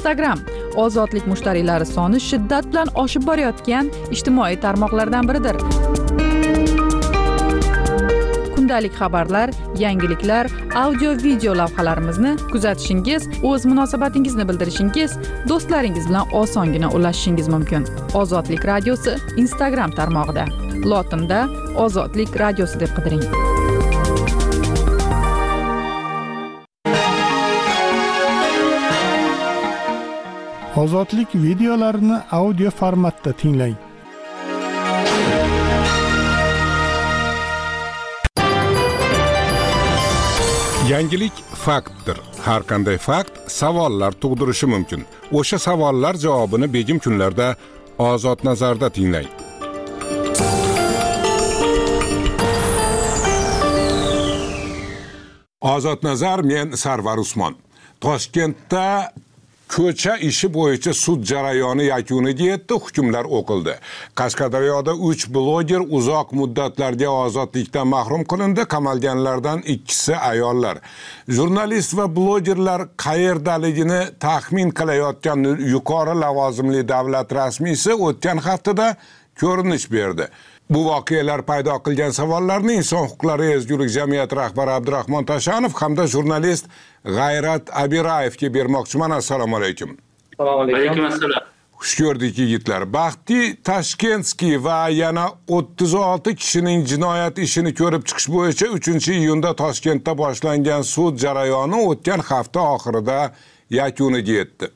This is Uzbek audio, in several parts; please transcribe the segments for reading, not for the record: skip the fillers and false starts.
Instagram ozodlik mushtariylari soni shiddat bilan oshib borayotgan ijtimoiy tarmoqlardan biridir. Kundalik xabarlar, yangiliklar, audio-video lavhalarimizni kuzatishingiz, o'z munosabatingizni bildirishingiz, do'stlaringiz bilan osongina ulashishingiz mumkin. Ozodlik radiosi Instagram tarmog'ida. Lotinda Ozodlik radiosi deb qidiring. Ozodlik videolarini audio formatda tinglang. Yangilik faktdir. Har qanday fakt savollar tug'dirishi mumkin. O'sha savollar javobini begim kunlarda Ozod nazarda tinglang. Ozod nazar, men Sarvar Usmon. Toshkentda ko'cha ishi bo'yicha sud jarayoni yakuniga yetdi, hukmlar o'qildi. Qashqadaryoda 3 bloger uzoq muddatlarga ozodlikdan mahrum qilindi, qamalganlardan ikkisi ayollar. Jurnalist va blogerlar qayerdaligini taxmin qilayotgan yuqori lavozimli davlat rasmiysi o'tgan haftada ko'rinish berdi. Bu voqealar paydo qilgan savollarni Inson huquqlari ezgulik jamiyati rahbari Abdurahmon Tashanov hamda jurnalist G'ayrat Abirayevga bermoqchiman. Assalomu alaykum. Alaykum assalom. Xush ko'rdik yigitlar. Baxti Tashkentskiy va yana 36 kishining jinoyat ishini ko'rib chiqish bo'yicha 3-iyunda Toshkentda boshlangan sud jarayoni o'tgan hafta oxirida yakuniga yetdi.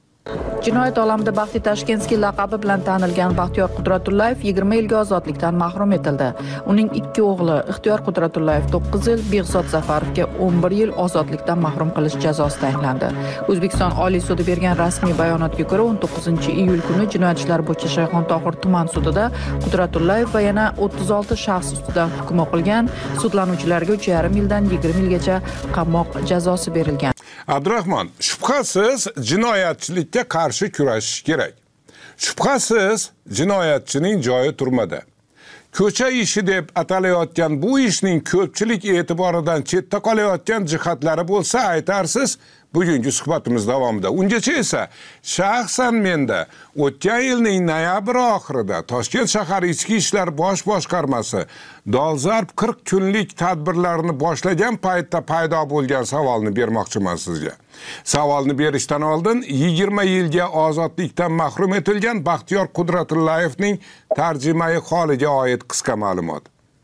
Jinoyat olamida Baxti Tashkentskiy laqabi bilan tanilgan Baxtiyor Qudratullayev 20 yilga ozodlikdan mahrum etildi. Uning 2 o'g'li Ixtiyor Qudratullayev 9 yil, Behzod Zafarovga 11 yil ozodlikdan mahrum qilish jazosi tayinlandi. O'zbekiston Oliy sudi bergan rasmiy bayonotga ko'ra 19-iyul kuni Jinoyat ishlari bo'yicha Shayxontohur tuman sudida Qudratullayev va yana 36 shaxs ustidan hukm o'qilgan. Sudlanuvchilarga 3,5 yildan 20 yilgacha qamoq jazosi berilgan. Abdurahmon, shubhasiz jinoyatchilikka qarshi kurashish kerak. Shubhasiz jinoyatchining joyi turmada. Ko'cha ishi deb atalayotgan bu ishning ko'pchilik e'tiboridan chetda qolayotgan jihatlari bo'lsa aytarsiz bugungi suhbatimiz davomida. Ungacha esa shaxsan menda o'tgan yilning noyabr oxirida Toshkent shahar ichki ishlar bosh boshqarmasi dolzarb 40 kunlik tadbirlarni boshlagan paytda paydo bo'lgan savolni bermoqchiman sizga. Savolni berishdan oldin 20 yilga ozodlikdan mahrum etilgan Baxtiyor Qudratullayevning tarjimai holiga oid qisqa ma'lumot.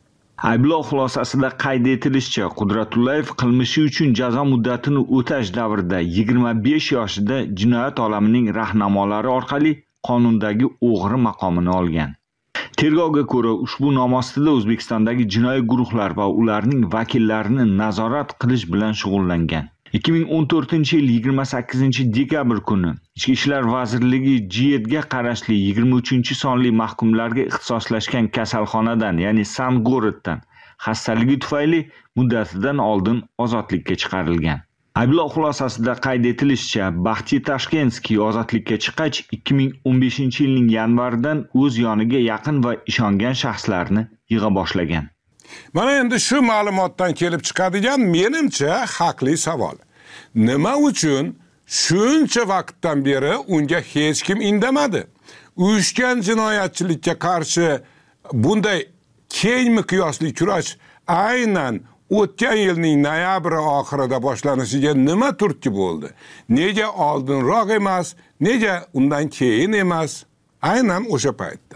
Ayblov xulosasida qayd etilishicha, Qudratullayev qilmishi uchun jazo muddatini o'tash davrida 25 yoshida jinoyat olamining rahnamolari orqali qonundagi o'g'ri maqomini olgan. Tergovga ko'ra, ushbu nom ostida O'zbekistondagi jinoiy guruhlar va ularning vakillarini nazorat qilish bilan shug'ullangan. 2014-yil 28-dekabr kuni Ichki ishlar vazirligi G7ga qarashli 23-sonli mahkumlarga ixtisoslashgan kasalxonadan, ya'ni Sangoroddan xastaligi tufayli muddatidan oldin ozodlikka chiqarilgan. Ayblov xulosasida qayd etilishicha, Baxti Tashkentskiy ozodlikka chiqqach 2015-yilning yanvaridan o'z yoniga yaqin va ishongan shaxslarni yig'a boshlagan. Mana endi shu ma'lumotdan kelib chiqadigan menimcha haqli savol. Nima uchun shuncha vaqtdan beri unga hech kim indamadi? Uyushgan jinoyatchilikka qarshi bunday keng miqyosli kurash aynan o'tgan yilning noyabr oxirida boshlanishiga nima turtki bo'ldi? Nega oldinroq emas, nega undan keyin emas? Aynan o'sha paytda.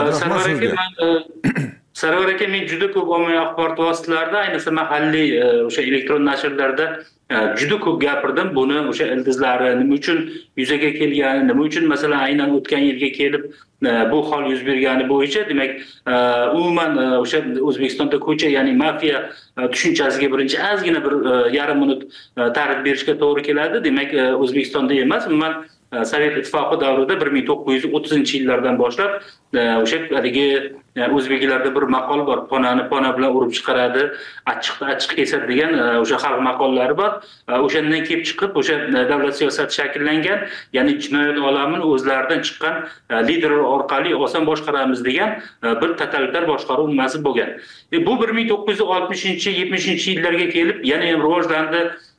Sarvar aka, men juda ko'p ommaviy axborot vositalarida, ayniqsa mahalliy o'sha elektron nashrlarda juda ko'p gapirdim. Buni o'sha ildizlari nima uchun yuzaga kelgani, nima uchun masalan aynan o'tgan yilga kelib bu hol yuz bergani bo'yicha, demak, umuman o'sha O'zbekistonda ko'cha, ya'ni mafiya tushunchasiga birinchi ozgina bir yarim minut ta'rif berishga to'g'ri keladi. Demak, O'zbekistonda emas, umuman Sovet ittifoqi davrida 1930-yillardan boshlab o'sha haligi o'zbeklarda bir maqol bor, ponani pona bilan urib chiqaradi, achchiqni achchiq kesadi degan o'sha xalq maqollari bor. O'shandan kelib chiqib o'sha davlat siyosati shakllangan, ya'ni jinoyat olamini o'zlaridan chiqqan liderlar orqali oson boshqaramiz degan bir totalitar boshqaruv nimasi bo'lgan. Bu 1960-70-yillarga kelib yana ham rivojlandi.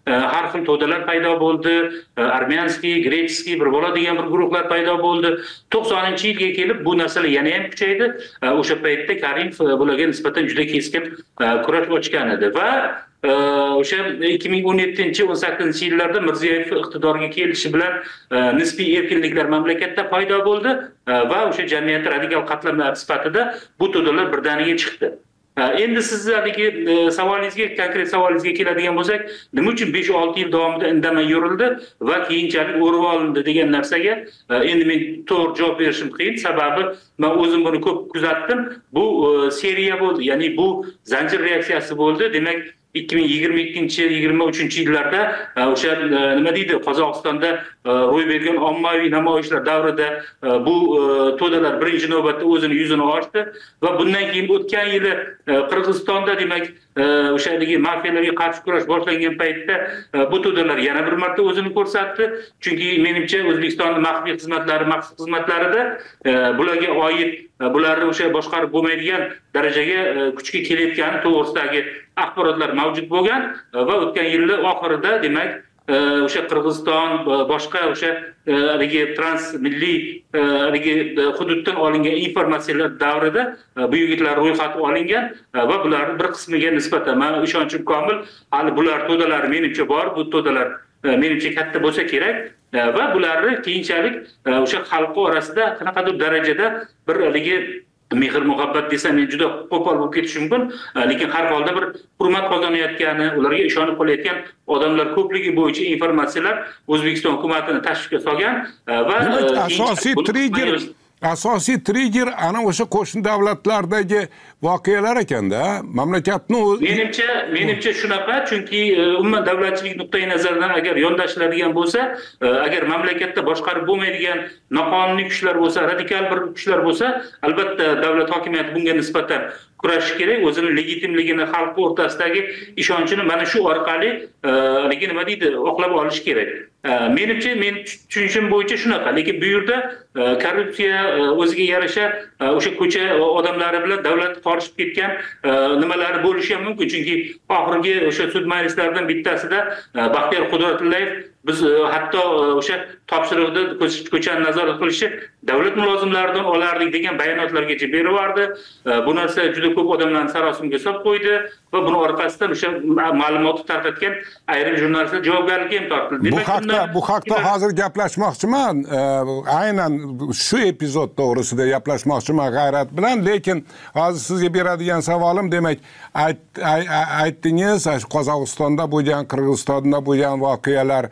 har xil to'dalar paydo bo'ldi. Armyanskiy, grechskiy, bir bola degan bir guruhlar paydo bo'ldi. 90-yilga kelib bu narsalar yana ham kuchaydi. O'sha paytda Karimov bularga nisbatan juda keskin kurash ochgan edi va o'sha 2017-18-yillarda Mirziyoyev iqtidorga kelishi bilan nisbiy erkinliklar mamlakatda paydo bo'ldi va o'sha jamiyat radikal qatlamlar sifatida bu to'dalar birdaniga chiqdi. Endi sizlardagi savolingizga, konkret savolingizga keladigan bo'lsak, nima uchun 5-6 yil davomida indamay yurildi va keyinchalik o'rib olindi degan narsaga endi men to'g'ri javob berishim qiyin. Sababi men o'zim buni ko'p kuzatdim. Bu seriya bo'ldi, ya'ni bu zanjir reaksiyasi bo'ldi. Demak 2022-23 yillarda o'sha nima deydi, Qozog'istonda ro'y bergan ommaviy namoyishlar davrida bu to'dalar birinchi navbatda o'zini yuzini ochdi va bundan keyin o'tgan yili Qirg'izistonda demak o'sha mafiyalarga qarshi kurash boshlangan paytda bu to'dalar yana bir marta o'zini ko'rsatdi. Chunki menimcha O'zbekistonning maxfiy xizmatlari, maxsus xizmatlarida bularga oid bularni o'sha boshqarib bo'lmaydigan darajaga kuchga kelayotgani to'g'risidagi axborotlar mavjud bo'lgan va o'tgan yilning oxirida demak o'sha Qirg'iziston boshqa o'sha transmilliy hududdan olingan informatsiyalar davrida bu yigitlar ro'yxati olingan va bularning bir qismiga nisbatan men ishonchim komil, hali bular to'dalar menimcha bor, bu to'dalar menimcha katta bo'lsa kerak va bularni keyinchalik o'sha xalq orasida qanaqadir darajada bir mehr muhabbat desam men juda qo'pol bo'lib ketishi mumkin, lekin har holda bir hurmat qozonayotgani, ularga ishonib qolayotgan odamlar ko'pligi bo'yicha informatsiyalar O'zbekiston hukumatini tashvishga solgan va asosiy trigger ana o'sha qo'shni davlatlardagi voqealar ekanda, mamlakatni menimcha shunaqa, chunki umuman davlatchilik nuqtai nazaridan agar yondashiladigan bo'lsa, agar mamlakatda boshqarib bo'lmaydigan noqonuniy kuchlar bo'lsa, radikal bir kuchlar bo'lsa, albatta davlat hokimiyati bunga nisbatan kurashish kerak, o'zini legitimligini xalq o'rtasidagi ishonchini mana shu orqali nima deydi, oqlab olish kerak. Menimcha, men tushunishim bo'yicha shunaqa, lekin bu yerda korrupsiya o'ziga yarasha o'sha ko'cha odamlari bilan davlat qorishib ketgan nimalari bo'lishi ham mumkin, chunki oxirgi o'sha sud majlislaridan bittasida Baxtiyor Qudratullayev biz hatto o'sha topshiriqda ko'chani nazorat qilishni davlat mulozimlaridan olardik degan bayonotlargacha berib yubordi. Bu narsa juda ko'p odamlarni sarosimga solib qo'ydi va buni orqasidan o'sha ma'lumotni tarqatgan ayrim jurnalistlar javobgarlikka ham tortildi. Bu haqda hozir gaplashmoqchiman. Aynan shu epizod to'g'risida gaplashmoqchiman G'ayrat bilan, lekin hozir sizga beradigan savolim, demak, aytdingiz, Qozog'istonda bo'lgan, Qirg'izistonda bo'lgan voqealar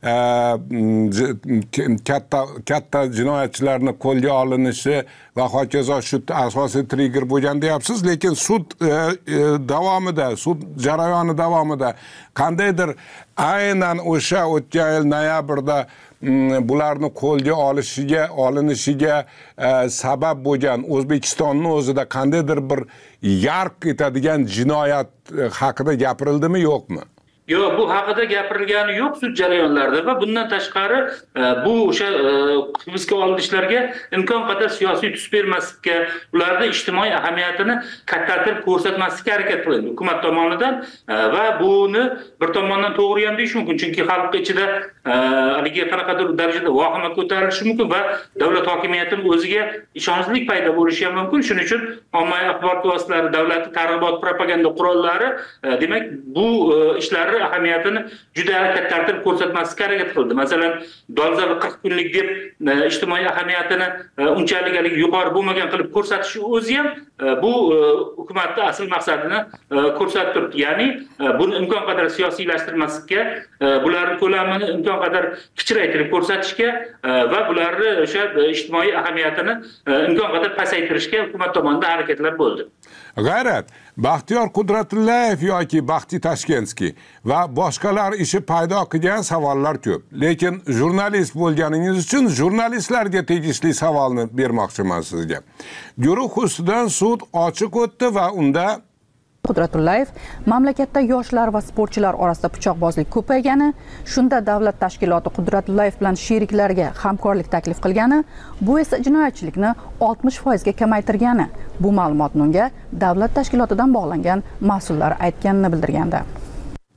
katta jinoyatchilarni qo'lga olinishi va hokazo shu asosiy trigger bo'lgan deyapsiz, lekin sud davomida, sud jarayoni davomida qandaydir aynan o'sha o'tgan yil noyabrda bularni qo'lga olinishiga sabab bo'lgan O'zbekistonning o'zida qandaydir bir yarq etadigan jinoyat haqida gapirildimi, yo'qmi? Yo'q, bu haqida gapirilgani yo'q sud jarayonlarida va bundan tashqari bu o'sha hibsga olinishlarga imkon qadar siyosiy tus bermaslikka, ularda ijtimoiy ahamiyatini kattatirib ko'rsatmaslikka harakat qilindi hukumat tomonidan va buni bir tomondan to'g'ri ham deyish mumkin, chunki xalq ichida qanaqadir darajada vahima ko'tarilishi mumkin va davlat hokimiyatining o'ziga ishonchsizlik paydo bo'lishi ham mumkin. Shuning uchun ommaviy axborot vositalari, davlatning targ'ibot propaganda qurollari demak bu ishlarni ahamiyatini juda kattatirib ko'rsatmaslikka harakat qildi. Masalan, dolzarb 40 kunlik deb ijtimoiy ahamiyatini unchalik yuqori bo'lmagan qilib ko'rsatishi o'zi ham bu hukumatning asl maqsadini ko'rsatib turibdi. Ya'ni buni imkon qadar siyosiylashtirmaslikka, bularning ko'lamini imkon qadar kichraytirib ko'rsatishga va bularni o'sha ijtimoiy ahamiyatini imkon qadar pasaytirishga hukumat tomonidan harakatlar bo'ldi. G'ayrat, Baxtiyor Qudratullayev yoki Baxti Tashkentskiy va boshqalar ishi paydo qilgan savollar ko'p. Lekin jurnalist bo'lganingiz uchun jurnalistlarga tegishli savolni bermoqchiman sizga. Guruh ustidan sud ochiq o'tdi va unda Qudratullayev mamlakatda yoshlar va sportchilar orasida pichoqbozlik ko'paygani, shunda davlat tashkiloti Qudratullayev bilan sheriklariga hamkorlik taklif qilgani, bu esa jinoyatchilikni 60% ga kamaytirgani, bu ma'lumotni unga davlat tashkilotidan bog'langan mas'ullar aytganini bildirgandi.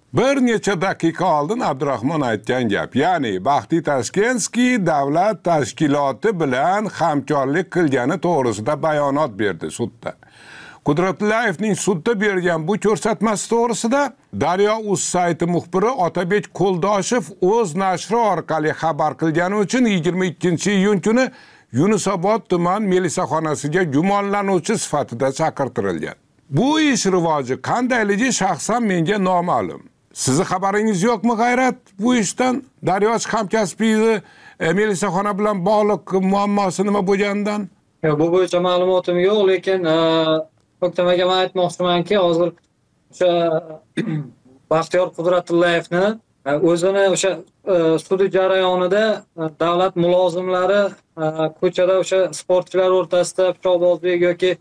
Bir necha daqiqa oldin Abdurahmon aytgan gap, ya'ni Baxtiy Tashkenskiy davlat tashkiloti bilan hamkorlik qilgani to'g'risida bayonot berdi sudda. Qudratullayevning sudda bergan bu ko'rsatmasi to'g'risida Daryo.uz sayti muxbiri Otabek Qo'ldoshev o'z nashri orqali xabar qilgani uchun 22-iyun kuni Yunusobod tuman milisaxonasiga gumonlanuvchi sifatida chaqirtirilgan. Bu ish rivoji qandayligi shaxsan menga noma'lum. Sizni xabaringiz yo'qmi G'ayrat bu ishdan? Daryochi hamkasbingizni milisaxona bilan bog'liq muammosi nima bo'lganidan? Bu bo'yicha ma'lumotim yo'q, lekin O'ktam aka, men aytmoqchimanki, hozir o'sha Baxtiyor Qudratullayevni o'zini o'sha sud jarayonida davlat mulozimlari ko'chada o'sha sportchilar o'rtasida pichoqbozlik yoki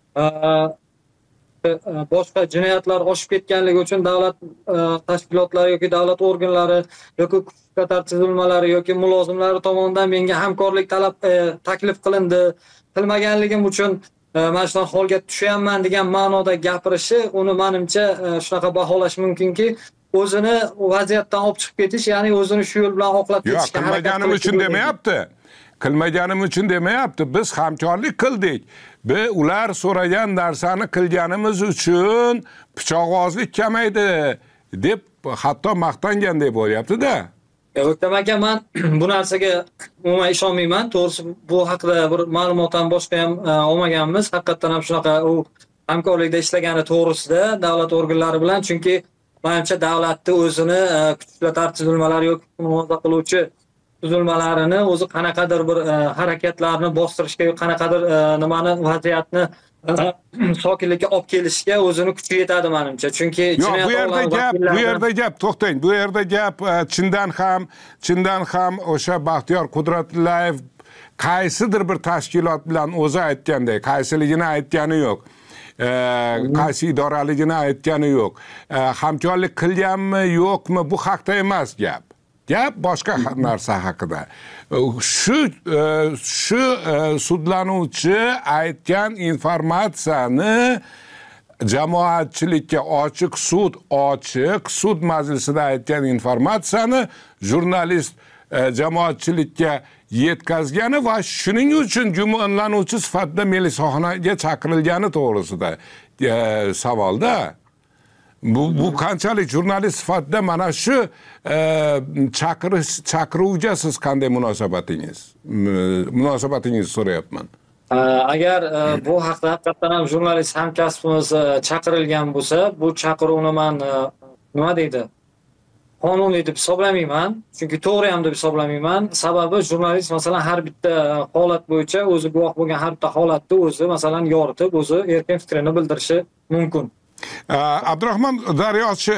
boshqa jinoyatlar oshib ketganligi uchun davlat tashkilotlari yoki davlat organlari yoki kuch tuzilmalari yoki mulozimlari tomonidan menga hamkorlik taklif qilindi. Qilmaganligim uchun mana shunaqa holga tushyapman degan ma'noda gapirishi, uni menimcha shunaqa baholash mumkinki, o'zini vaziyatdan olib chiqib ketish, ya'ni o'zini shu yo'l bilan oqlab ketishga harakat qilganim uchun demayapti. Qilmaganim uchun demayapti. Biz hamkorlik qildik. Ular so'ragan narsani qilganimiz uchun pichoqbozlik kamaydi deb hatto maqtangandek bo'lyapti-da. O'ktam aka, men bu narsaga umuman ishonmayman. To'g'risi bu haqida bir ma'lumot ham boshqa ham olmaganmiz. Haqiqatan ham shunaqa u hamkorlikda ishlagani to'g'risida davlat organlari bilan, chunki menimcha davlatni o'zini kuchlar tartiblar yoki muhofaza qiluvchi tuzilmalarini o'zi qanaqadir bir harakatlarni bostirishga, qanaqadir nimani vaziyatni sokinlikka olib kelishga o'zini kuchi yetadi menimcha. Chunki bu yerda gap to'xtang. Bu yerda gap chindan ham o'sha Baxtiyor Qudratullayev qaysidir bir tashkilot bilan o'zi aytgandek, qaysiligini aytgani yo'q. Qaysi idoraligini aytgani yo'q. Hamkorlik qilganmi, yo'qmi, bu haqda emas gap. Gap boshqa narsa haqida. Shu sudlanuvchi aytgan informatsiyani jamoatchilikka ochiq sud majlisida aytgan informatsiyani jurnalist jamoatchilikka yetkazgani va shuning uchun gumonlanuvchi sifatida milisaxonaga chaqirilgani to'g'risida savolda. Bu qanchalik jurnalist sifatida mana shu chaqiruvga siz qanday munosabatingiz so'rayapman. Agar bu haqda haqiqatan ham jurnalist hamkasbimiz chaqirilgan bo'lsa, bu chaqiruvni men nima deydi? Qonuniy deb hisoblamayman, chunki to'g'ri ham deb hisoblamayman. Sababi jurnalist masalan har bitta holat bo'yicha o'zi guvoh bo'lgan har bitta holatni o'zi masalan yoritib, o'zi erkin fikrini bildirishi mumkin. Abdurahmon, Daryochi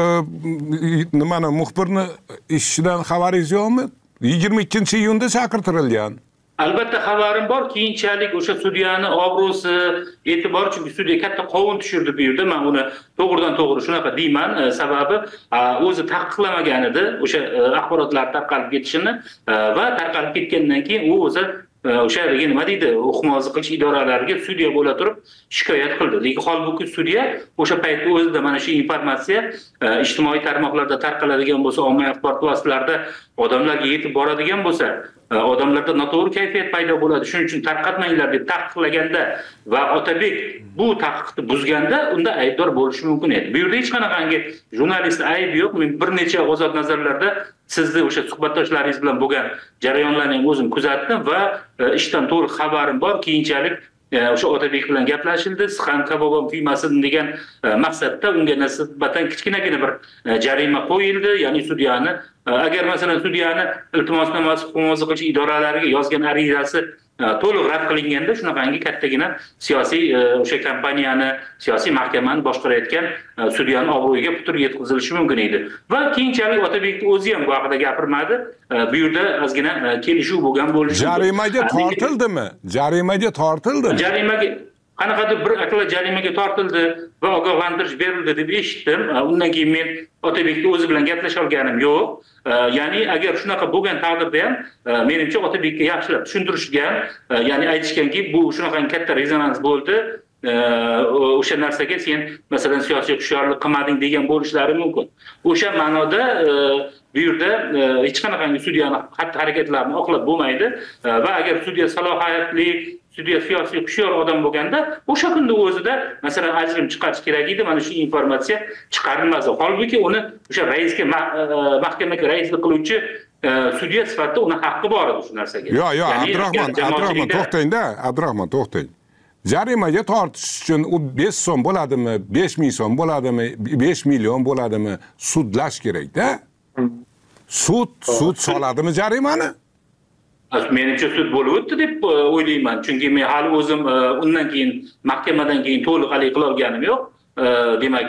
nimani muxbirni ishidan xabaringiz yo'qmi? 22-iyunda chaqirtirilgan. Albatta xabarim bor. Keyinchalik o'sha sudyani obro'si, e'tibor, chunki sudya katta qovun tushirdi bu yerda. Men uni to'g'ridan-to'g'ri shunaqa deyman. Sababi o'zi taqiqlamagan edi o'sha axborotlar tarqalib ketishini va tarqalib ketgandan keyin u o'zi o'sha nima deydi, huquq qilish idoralariga sudya bo'la turib shikoyat qildi. Lekin holbuki sudya o'sha paytda o'zida mana shu informatsiya ijtimoiy tarmoqlarda tarqaladigan bo'lsa, ommaviy axborot vositalarida odamlarga yetib boradigan bo'lsa, odamlarda noto'g'ri kayfiyat paydo bo'ladi. Shuning uchun tarqatmanglar deb taqiqlaganda va Otabek bu taqiqni buzganda unda aybdor bo'lishi mumkin edi. Bu yerda hech qanaqangi jurnalist aybi yo'q. Men bir necha ozod nazarlarda sizni o'sha suhbatdoshlaringiz bilan bo'lgan jarayonlarni ham o'zim kuzatdim va ishdan to'liq xabarim bor. Keyinchalik o'sha Otabek bilan gaplashildi, siz ham kabobom kuymasin degan maqsadda unga nisbatan kichkinagina bir jarima qo'yildi, ya'ni sudyani agar masalan sudyani iltimosnomasi huquq qilish idoralariga yozgan arizasi to'liq rad qilinganda shunaqangi kattagina siyosiy o'sha kompaniyani, siyosiy mahkamani boshqarayotgan sudyani obro'yiga putur yetkazilishi mumkin edi. Va keyinchalik Otabekning o'zi ham bu haqida gapirmadi. Bu yerda ozgina kelishuv bo'lgan bo'lishi mumkin. Jarimaga tortildimi? Jarimaga qanaqadir bir aqla jarimaga tortildi va ogohlantirish berildi deb eshitdim. Undan keyin men Otabekning o'zi bilan gaplasha olganim yo'q. Ya'ni agar shunaqa bo'lgan taqdirda ham menimcha Otabekka yaxshilab tushuntirishgan, ya'ni aytishganki, bu shunaqangi katta rezonans bo'ldi. o'sha narsaga sen masalan siyosiy hushyorlik qilmading degan bo'lishlari mumkin. O'sha ma'noda bu yerda hech qanaqangi sudyani xatti-harakatlarini oqlab bo'lmaydi va agar sudya salohiyatli, sudya siyosiy hushyor odam bo'lganda, o'sha kunda o'zida masalan ajrim chiqarish kerak edi, mana shu informatsiya chiqarilmadi. Holbuki uni o'sha raisga mahkamaga raislik qiluvchi sudya sifatida uni haqqi bor edi shu narsaga. Yo'q, Abdurahmon to'xtang. Jarimaga tortish uchun u 5 so'm bo'ladimi, 5000 so'm bo'ladimi, 5 million bo'ladimi, sudlash kerak-da. Sud soladimi jarimani? Menimcha sud bo'lib o'tdi deb o'ylayman. Chunki men hali o'zim undan keyin mahkamadan keyin to'liq qila olganim yo'q. Demak,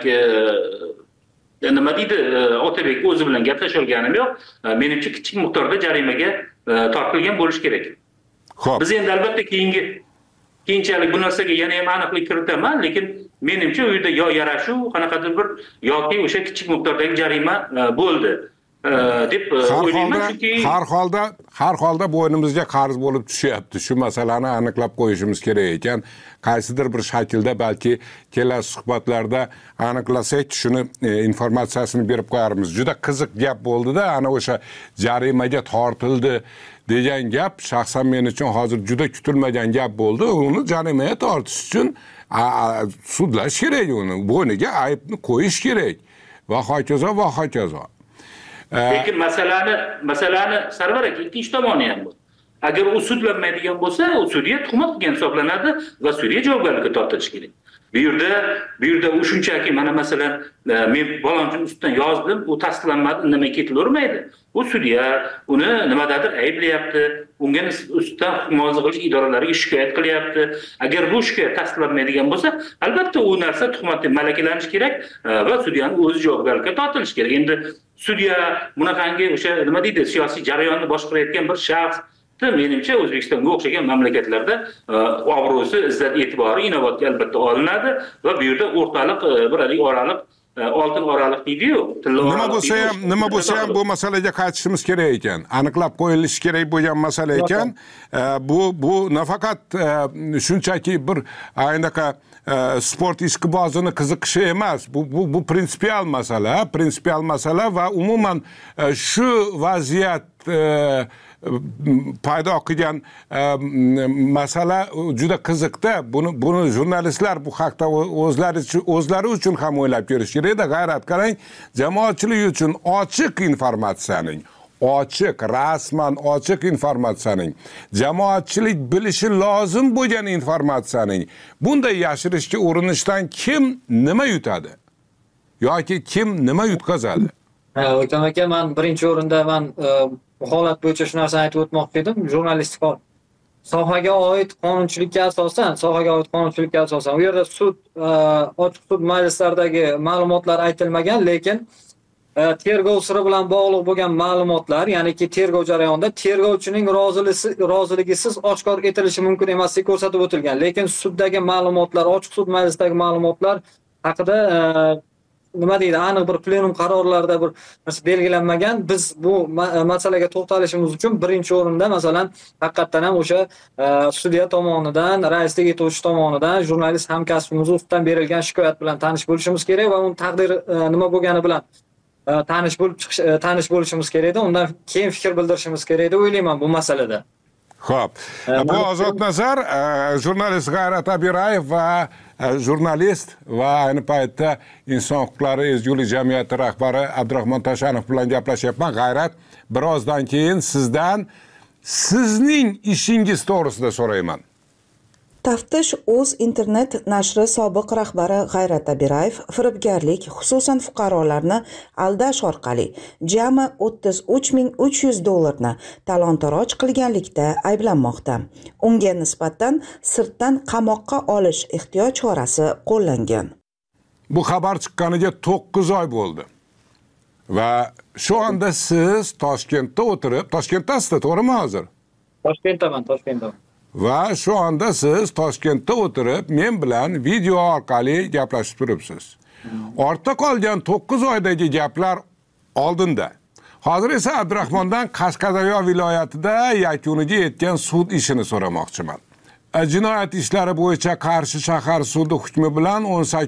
nima deydi, Otabek o'zi bilan gaplasha olganim yo'q. Menimcha kichik miqdorda jarimaga tortilgan bo'lish kerak. Xo'p. Biz endi albatta keyinchalik bu narsaga yana ham aniqlik kiritaman, lekin menimcha u yerda yo yarashuv, qanaqadir bir yoki o'sha kichik miqdordagi jarima bo'ldi deb o'ylayman. Chunki har holda bo'ynimizga qarz bo'lib tushyapti. Shu masalani aniqlab qo'yishimiz kerak ekan. Qaysidir bir shaklda balki kelasi suhbatlarda aniqlasak, shuni informatsiyasini berib qo'yarmiz. Juda qiziq gap bo'ldi-da, ana o'sha jarimaga tortildi degan gap shaxsan men uchun hozir juda kutilmagan gap bo'ldi. Uni jarimaga tortish uchun sudlash kerak, uni bo'yniga aybni qo'yish kerak va hokazo. Lekin masalani Sarvar aka, ikkinchi tomoni ham bor. Agar u sudlanmaydigan bo'lsa, u sudya tuhmat qilgan hisoblanadi va sudya javobgarlikka tortilishi kerak. Bu yerda u shunchaki mana masalan men balonchini ustidan yozdim, u tasdiqlanmadi, indamay ketilavermaydi. U sudya uni nimadadir ayblayapti, unga ustidan hukmozlik qilish idoralariga shikoyat qilyapti. Agar bu shikoyat tasdiqlanmaydigan bo'lsa, albatta u narsa tuhmat deb malakalanishi kerak va sudyaning o'zi javobgarlikka tortilishi kerak. Endi sudya bunaqangi o'sha nima deydi, siyosiy jarayonni boshqarayotgan bir shaxs menimcha O'zbekistonga o'xshagan mamlakatlarda obro'si, izzat, e'tibori inobatga albatta olinadi va bu yerda o'rtaliq bir oraliq oltin oraliq deydi-yu, nima bo'lsa ham bu masalaga qaytishimiz kerak ekan. Aniqlab qo'yilishi kerak bo'lgan masala ekan. Bu nafaqat shunchaki bir aynaqa sport ishqibozini qiziqishi emas. Bu prinsipial masala va umuman shu vaziyat paydo qilgan masala juda qiziqda. Buni jurnalistlar bu haqda o'zlari uchun ham o'ylab ko'rish kerak. G'ayrat qarang, jamoatchilik uchun rasman ochiq informatsiyaning, jamoatchilik bilishi lozim bo'lgan informatsiyaning bunday yashirishga urinishdan kim nima yutadi yoki kim nima yutqazadi? O'ktam aka, men birinchi o'rinda holat bo'yicha shu narsani aytib o'tmoqchi edim. Jurnalistik sohaga oid qonunchilikka asosan u yerda ochiq sud majlislaridagi ma'lumotlar aytilmagan, lekin tergov siri bilan bog'liq bo'lgan ma'lumotlar, ya'niki tergov jarayonida tergovchining roziligisiz oshkor etilishi mumkin emasligi ko'rsatib o'tilgan. Lekin suddagi ma'lumotlar, ochiq sud majlisidagi ma'lumotlar haqida nima deydi, aniq bir plenum qarorlarida bir narsa belgilanmagan. Biz bu masalaga to'xtalishimiz uchun birinchi o'rinda masalan haqiqatan ham o'sha sudya tomonidan, raislik etuvchi tomonidan jurnalist hamkasbimiz ustidan berilgan shikoyat bilan tanish bo'lishimiz kerak va uni taqdiri nima bo'lgani bilan tanish bo'lishimiz kerak edi. Undan keyin fikr bildirishimiz kerak deb o'ylayman bu masalada. Xo'p, bu Ozod Nazar, jurnalist G'ayrat Abirayev va jurnalist va ayni paytda inson huquqlari ezgulik jamiyati rahbari Abdurahmon Tashanov bilan gaplashyapman. G'ayrat, birozdan keyin sizdan sizning ishingiz to'g'risida so'rayman. Taftish o'z internet nashri sobiq rahbari G'ayrat Abirayev firibgarlik, xususan fuqarolarni aldash orqali jami $33,300 talon-toroj qilganlikda ayblanmoqda. Unga nisbatan sirtdan qamoqqa olish ehtiyot chorasi qo'llangan. Bu xabar chiqqaniga 9 oy bo'ldi. Va shu anda siz Toshkentda o'tirib, Toshkentdasiz, to'g'rimi hozir? Toshkentdaman. Va shu anda siz Toshkentda o'tirib men bilan video orqali gaplashib turibsiz. Ortda qolgan 9 oydagi gaplar oldinda. Hozir esa Abdurahmondan Qashqadaryo viloyatida yakuniga yetgan sud ishini so'ramoqchiman. Jinoyat ishlari bo'yicha Qarshi shahar sudi hukmi bilan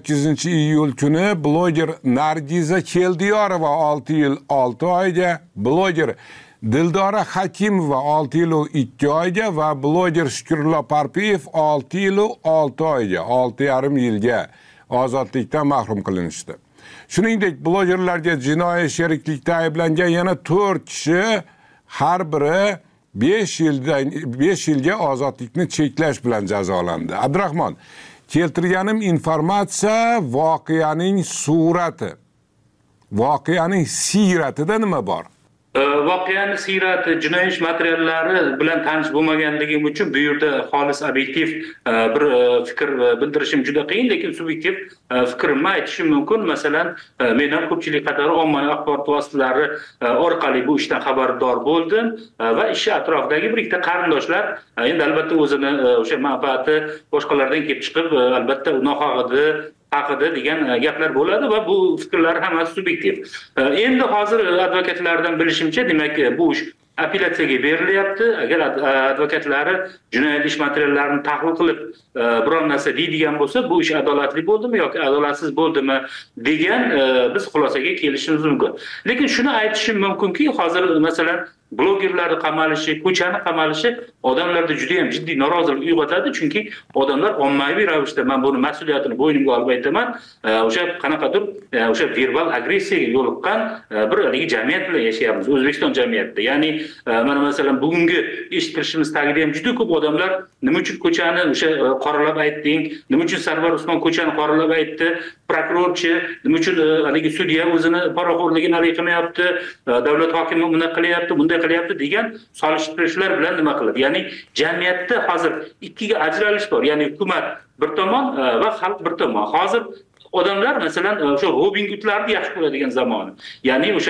18-iyul kuni bloger Nargiza Keldiyorova 6 yil 6 oyga, bloger Dildora Hakimova 6 yil 2 oyga va bloger Shukurullo Parpiyev 6 yil 6 oyga, 6,5 yilga ozodlikdan mahrum qilinishdi. Shuningdek, blogerlarga jinoiy sheriklikda ayblangan yana 4 kishi har biri 5 yilga ozodlikni cheklash bilan jazolandi. Abdurahmon, keltirganim informatsiya voqeaning surati. Voqeaning siyratida nima bor? Voqeaning siyrati, jinoiy ish materiallari bilan tanish bo'lmaganligim uchun bu yerda xolis obyektiv bir fikr bildirishim juda qiyin, lekin subyektiv fikrimni aytishim mumkin. Masalan, men ham ko'pchilik qatori ommaviy axborot vositalari orqali bu ishdan xabardor bo'ldim va ish atrofidagi bir ikkita qarindoshlar endi albatta o'zini o'sha manfaati boshqalardan kelib chiqib, albatta nohaqida haqida degan gaplar bo'ladi va bu fikrlar hammasi subyektiv. Endi hozir advokatlardan bilishimcha, demak bu ish apellyatsiyaga berilyapti. Agar advokatlari jinoyat ish materiallarini tahlil qilib biror narsa deydigan bo'lsa, bu ish adolatli bo'ldimi yoki adolatsiz bo'ldimi degan biz xulosaga kelishimiz mumkin. Lekin shuni aytishim mumkinki, hozir masalan blogerlarning qamalishi, ko'chani qamalishi odamlarda juda ham jiddiy norozilik uyg'otadi, chunki odamlar ommaviy ravishda, men buni mas'uliyatini bo'ynimga olib aytaman, o'sha qanaqadir o'sha verbal agressiyaga yo'liqqan bir haligi jamiyat bilan yashayapmiz, O'zbekiston jamiyatida. Ya'ni mana masalan bugungi eshittirishimiz tagida ham juda ko'p odamlar nima uchun ko'chani o'sha qoralab aytding, nima uchun Sarvar Usmon ko'chani qoralab aytdi, prokurorchi nima uchun haligi sudya o'zini poraxo'rligini hal qilmayapti, davlat hokimi buni qilyapti, bunday qilyapti degan solishtirishlar bilan nima qiladi? Ya'ni jamiyatda hozir ikkiga ajralish bor. Ya'ni hukumat bir tomon va xalq bir tomon. Hozir odamlar masalan o'sha Robin Hoodlarni yaxshi ko'radigan zamoni. Ya'ni o'sha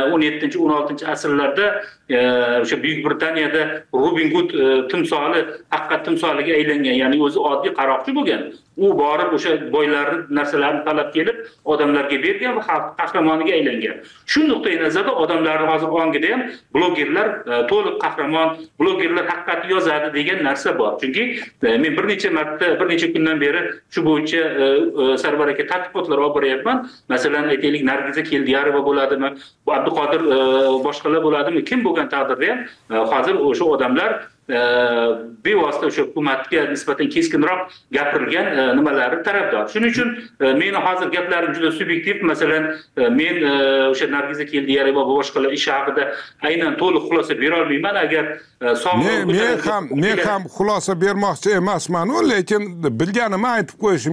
17-16-asrlarda o'sha Buyuk Britaniyada Robin Hood timsoli haqiqat timsoliga aylangan, ya'ni o'zi oddiy qaroqchi bo'lgan. U borib o'sha boylarning narsalarini talab kelib odamlarga bergan va xalq qahramoniga aylangan. Shu nuqtai nazarda odamlarning hozir ongida ham blogerlar to'liq qahramon, blogerlar haqiqatni yozadi degan narsa bor. Chunki men bir necha kundan beri shu bo'yicha Sarvar aka tadqiqotlar olib boryapman. Masalan, aytaylik, Nargiza Keldiyorova bo'ladimi, Abduqodir boshqalar bo'ladimi, kim bo'lgan taqdirda ham hozir o'sha odamlar bevosita o'sha hukumatga nisbatan keskinroq gapirilgan nimalari tarafdor. Shuning uchun meni hozir gaplarim juda subyektiv. Masalan, men o'sha Nargiza Keldiyorova va boshqalar ish haqida aynan to'liq xulosa bera olmayman. Agar men ham xulosa bermoqchi emasman, lekin bilganimni aytib qo'yishim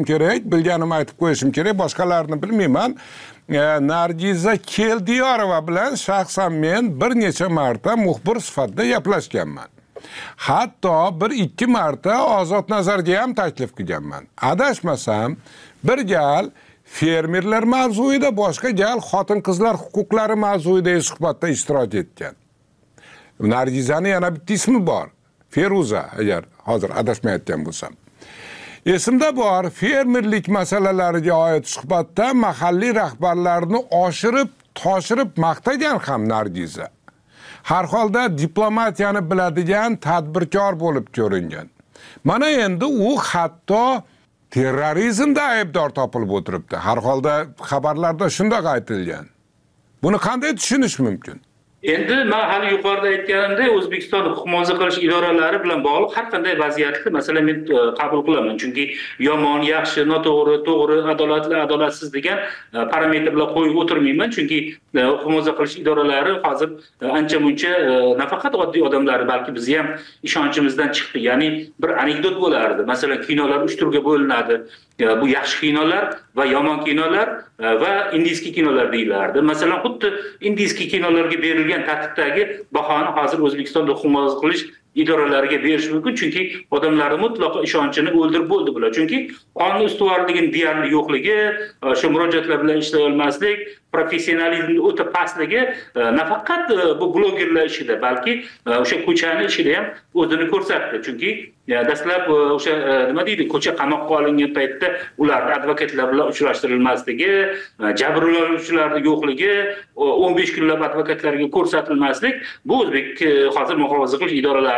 kerak. Boshqalarni bilmayman. Nargiza Keldiyorova bilan shaxsan men bir necha marta muxbir sifatida gaplashganman. Hatto 1-2 marta Ozod Nazarga ham taklif qilganman. Adashmasam, bir gal fermerlar mavzuida, boshqa gal xotin-qizlar huquqlari mavzuida suhbatda ishtirok etgan. Nargizani yana bitta ismi bor, Feruza, agar hozir adashmayotgan bo'lsam. Esimda bor, fermerlik masalalariga oid suhbatda mahalliy rahbarlarni toshirib maqtagan ham Nargiza. Har holda diplomatiyani biladigan tadbirkor bo'lib ko'ringan. Mana endi u hatto terrorizmda aybdor topilib o'tiribdi. Har holda xabarlarda shunday aytilgan. Buni qanday tushunish mumkin? Endi men hali yuqorida aytganimdek, O'zbekiston huquq himoya qilish idoralari bilan bog'liq har qanday vaziyatni masalan men qabul qilaman. Chunki yomon, yaxshi, noto'g'ri, to'g'ri, adolatli, adolatsiz degan parametrlar qo'yib o'tirmayman. Chunki huquq himoya qilish idoralari hozir ancha-muncha nafaqat oddiy odamlar, balki biz ham ishonchimizdan chiqdi. Ya'ni bir anekdot bo'lardi. Masalan, kinolar 3 turga bo'linadi. Bu yaxshi kinolar va yomon kinolar va indiyskiy kinolar deyilardi. Masalan, xuddi indiyskiy kinolarga berilgan tartibdagi bahoni hozir O'zbekistonda huquq himoya qilish idoralariga berish mumkin, chunki odamlarning mutlaqo ishonchini o'ldirib bo'ldi bular. Chunki qonun ustuvorligining deyarli yo'qligi, shu murojaatlar bilan ishlay olmaslik, professionalizmning o'ta pastligi nafaqat bu blogerlar ishida, balki o'sha ko'chani ishida ham o'zini ko'rsatdi. Chunki dastlab o'sha nima deydi, ko'cha qamoqqa olingan paytda ularni advokatlar bilan uchrashtirilmasligi, jabrlanuvchilarning yo'qligi, 15 kunlab advokatlarga ko'rsatilmaslik, bu o'zbek hozir muhofaza qilish idoralari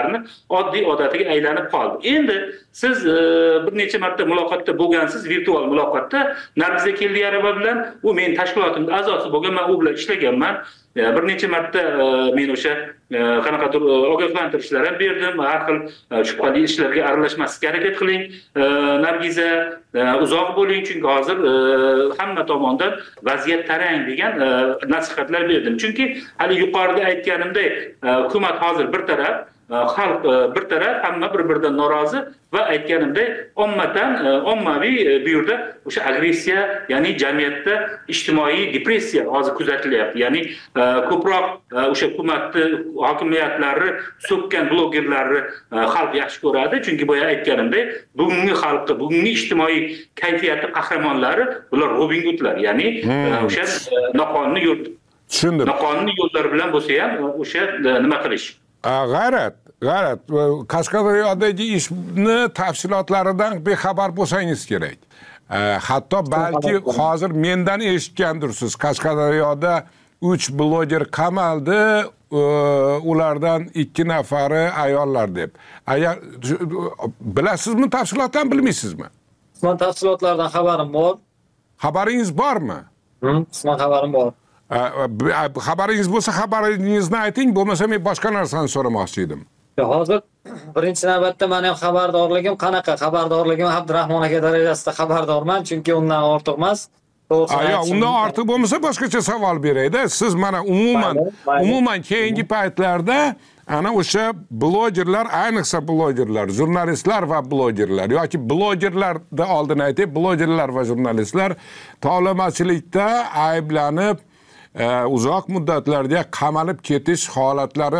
ularni oddiy odatiga aylanib qoldi. Endi siz bir necha marta muloqotda bo'lgansiz, virtual muloqotda. Nargiza Keldiyarova bilan u men tashkilotimning a'zosi bo'lgan, men u bilan ishlaganman. Bir necha marta men o'sha qanaqadir ogohlantirishlar ham berdim. Har xil shubhali ishlarga aralashmaslikka harakat qiling. Nargiza uzoq bo'ling, chunki hozir hamma tomondan vaziyat tarang degan nasihatlar berdim. Chunki hali yuqorida aytganimdek, hukumat hozir bir taraf, xalq bir taraf, hamma bir-biridan norozi va aytganimdek ommaviy bu yerda o'sha agressiya, ya'ni jamiyatda ijtimoiy depressiya hozir kuzatilyapti. Ya'ni ko'proq o'sha hukumatni, hokimiyatlarni so'kkan blogerlarni xalq yaxshi ko'radi, chunki boya aytganimdek, bugungi xalqi, bugungi ijtimoiy kayfiyati qahramonlari bular Robin Hoodlar, ya'ni o'sha noqonuniy yo'l, tushundim. Noqonuniy yo'llar bilan bo'lsa ham o'sha nima qilish. G'ayrat, Qashqadaryodagi ishni tafsilotlaridan bexabar bo'lsangiz kerak. Hatto balki hozir mendan eshitgandirsiz. Qashqadaryoda 3 bloger qamaldi, ulardan 2 nafari ayollar deb. Agar bilasizmi, tafsilotlarni bilmaysizmi? Qisman tafsilotlardan xabarim bor. Xabaringiz bormi? Qisman xabarim bor. Xabaringiz bo'lsa xabaringizni ayting, bo'lmasa men boshqa narsani so'ramoqchi edim. Hozir birinchi navbatda meni ham xabardorligim qanaqa? Xabardorligim Abdurahmon aka darajasida xabardorman, chunki undan ortiq emas. Undan ortiq bo'lmasa boshqacha savol berayda. Siz mana umuman keyingi paytlarda ana o'sha blogerlar, ayniqsa blogerlar, jurnalistlar va blogerlar yoki blogerlarda oldin aytib, blogerlar va jurnalistlar tovlamachilikda ayblanib uzoq muddatlarga qamalib ketish holatlari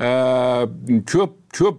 ko'p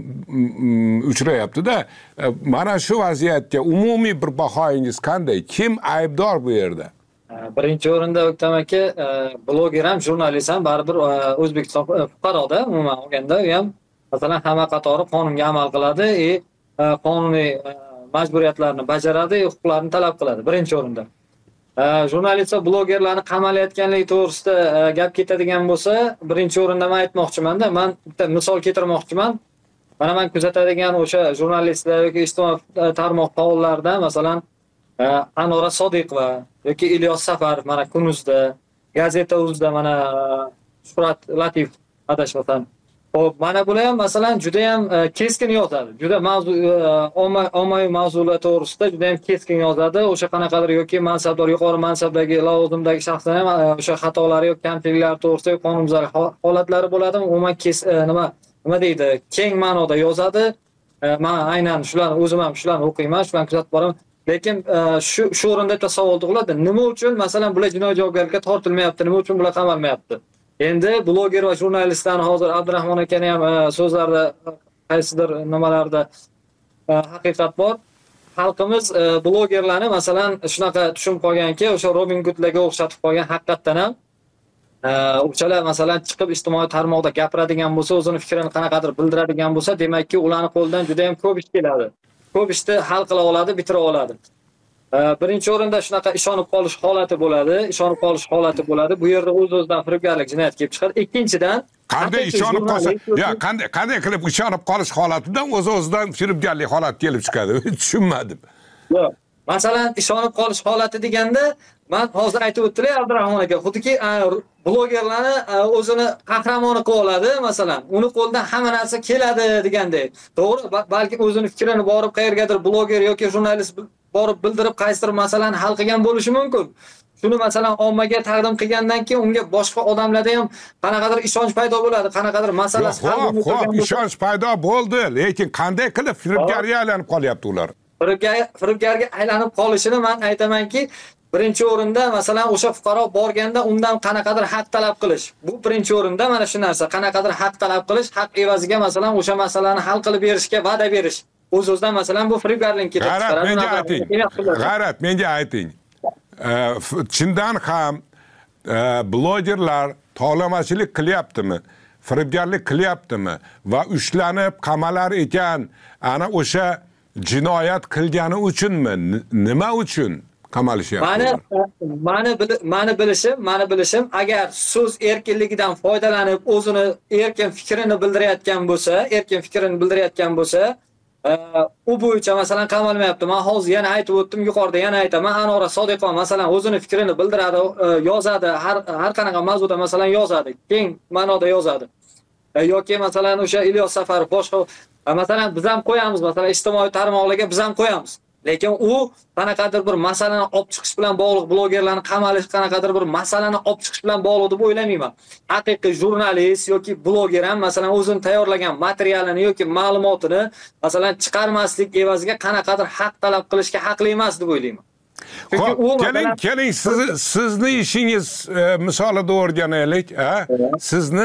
uchrayapti-da. Mana shu vaziyatga umumiy bir bahoyingiz qanday? Kim aybdor bu yerda? Birinchi o'rinda O'ktam aka, bloger ham, jurnalist ham baribir O'zbekiston fuqaroda, umuman olganda u ham masalan hamma qatori qonunga amal qiladi, qonuniy majburiyatlarni bajaradi, huquqlarini talab qiladi birinchi o'rinda. Jurnalist va blogerlarni qamalayotganligi to'g'risida gap ketadigan bo'lsa, birinchi o'rinda men aytmoqchiman-da, men bitta misol keltirmoqchiman. Mana men kuzatadigan o'sha jurnalistlar yoki ijtimoiy tarmoq faollaridan masalan Anora Sodiqova yoki Ilyos Safarov mana Kunuzda, Gazeta Uzda mana Shuhrat Latif adashmasam. Xo'p, mana bular ham masalan juda ham keskin yozadi. Juda mavzu ommaviy mavzular to'g'risida juda ham keskin yozadi. O'sha qanaqadir yoki mansabdor, yuqori mansabdagi lavozimdagi shaxslar ham o'sha xatolari yoki kamchiliklari to'g'risida qonunbuzar holatlari bo'ladi. Umuman nima deydi, keng ma'noda yozadi. Men aynan shularni o'zim ham shularni o'qiyman, shularni kuzatib boraman. Lekin shu o'rinda bitta savol tug'iladi. Nima uchun masalan bular jinoiy javobgarlikka tortilmayapti? Nima uchun bular qamalmayapti? Endi bloger va jurnalistlarni hozir Abdurahmon akani ham so'zlarida qaysidir nimalarda haqiqat bor. Xalqimiz blogerlarni masalan shunaqa tushunib qolganki, o'sha Robin Hoodlarga o'xshatib qolgan, haqiqatan ham o'shalar masalan chiqib ijtimoiy tarmoqda gapiradigan bo'lsa, o'zini fikrini qanaqadir bildiradigan bo'lsa, demakki ularning qo'lidan juda ham ko'p ish keladi. Ko'p ishni hal qila oladi, bitira oladi. Birinchi o'rinda shunaqa ishonib qolish holati bo'ladi. Bu yerda o'z-o'zidan firibgarlik jinoyat kelib chiqadi. Ikkinchidan, qanday ishonib qolsa, qanday qilib ishonib qolish holatidan o'z-o'zidan firibgarlik holati kelib chiqadi? Tushunmadim. Yo'q. Masalan, ishonib qolish holati deganda, men hozir aytib o'tdilar Abdurahmon aka, xuddi blogerlarni o'zini qahramoni qilib oladi, masalan, uni qo'lidan hamma narsa keladi degandek. To'g'ri, balki o'zini fikrini borib qayergadir bloger yoki jurnalist borib bildirib qaysidir masalani hal qilgan bo'lishi mumkin. Shuni masalan ommaga taqdim qilgandan keyin unga boshqa odamlarda ham qanaqadir ishonch paydo bo'ladi, qanaqadir masalasi hal bo'lgan. Ishonch paydo bo'ldi, lekin qanday qilib firibgarga aylanib qolyapti ular? Firibgarga aylanib qolishini men aytamanki, birinchi o'rinda masalan o'sha fuqaro borganda undan qanaqadir haq talab qilish. Bu birinchi o'rinda mana shu narsa, qanaqadir haq talab qilish, haq evaziga masalan o'sha masalani hal qilib berishga va'da berish. O'z-o'zidan masalan bu firibgarlikka kelib chiqaradi. G'ayrat, menga ayting. Chindan ham blogerlar tovlamachilik qilyaptimi? Firibgarlik qilyaptimi? Va ushlanib qamalar ekan, ana o'sha jinoyat qilgani uchunmi? Nima uchun? qamalishyapti? Mani bilishim, agar so'z erkinligidan foydalanib o'zini erkin fikrini bildirayotgan bo'lsa, u bo'yicha masalan qamalmayapti. Men hozir yana aytib o'tdim, yuqorida yana aytaman. Anora Sodiqova masalan o'zini fikrini bildiradi, yozadi, har qanaqa mavzuda masalan yozadi, keng ma'noda yozadi. Yoki masalan o'sha Ilyos Safarov boshqa masalan biz ham qo'yamiz, masalan ijtimoiy tarmoqlarga biz ham qo'yamiz. Lekin u qanaqadir bir masalani olib chiqish bilan bog'liq, blogerlarni qamalish qanaqadir bir masalani olib chiqish bilan bog'liq deb o'ylamayman. Haqiqiy jurnalist yoki bloger ham masalan o'zini tayyorlagan materialini yoki ma'lumotini masalan chiqarmaslik evaziga qanaqadir haq talab qilishga haqli emas deb o'ylayman. Keling, sizni ishingiz misolida o'rganaylik, sizni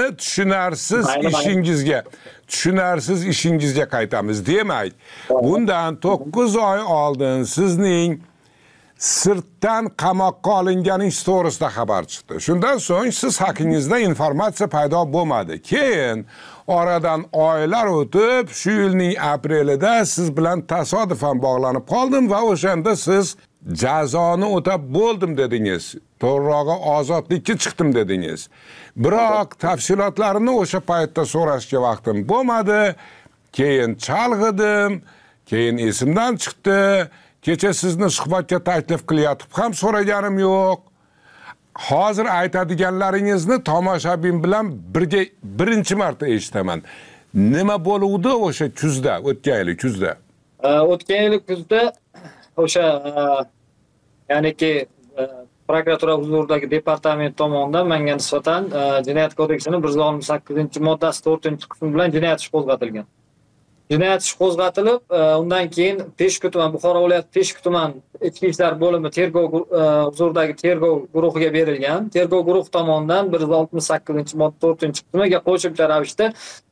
tushunarsiz ishingizga qaytamiz. Demak, bundan 9 oy oldin sizning sirtdan qamoqqa olinganingiz to'g'risida xabar chiqdi. Shundan so'ng siz haqingizda informatsiya paydo bo'lmadi. Keyin oradan oylar o'tib, shu yilning aprelida siz bilan tasodifan bog'lanib qoldim va o'shanda siz jazoni o'tab bo'ldim dedingiz. To'g'rirog'i ozodlikka chiqdim dedingiz. Biroq tafsilotlarini o'sha paytda so'rashga vaqtim bo'lmadi. Keyin chalg'idim, keyin esimdan chiqdi. Kecha sizni suhbatga taklif qilyotib ham so'raganim yo'q. Hozir aytadiganlaringizni tomoshabin bilan birga birinchi marta eshitaman. Nima bo'luvdi o'sha kuzda, o'tgan yil kuzda? O'tgan yil kuzda o'sha ya'niki prokuratura huzuridagi departament tomonidan menga nisbatan Jinoyat kodeksining 168-moddasi 4-qismi bilan jinoyat ishi qo'zg'atilgan. Jinoyat ishi qo'zg'atilib, undan keyin Peshku tuman, Buxoro viloyati Peshku tuman ichki ishlar bo'limi tergov huzuridagi tergov guruhiga berilgan. Tergov guruhi tomonidan 168-modda 4-qismiga qo'shimcha ravishda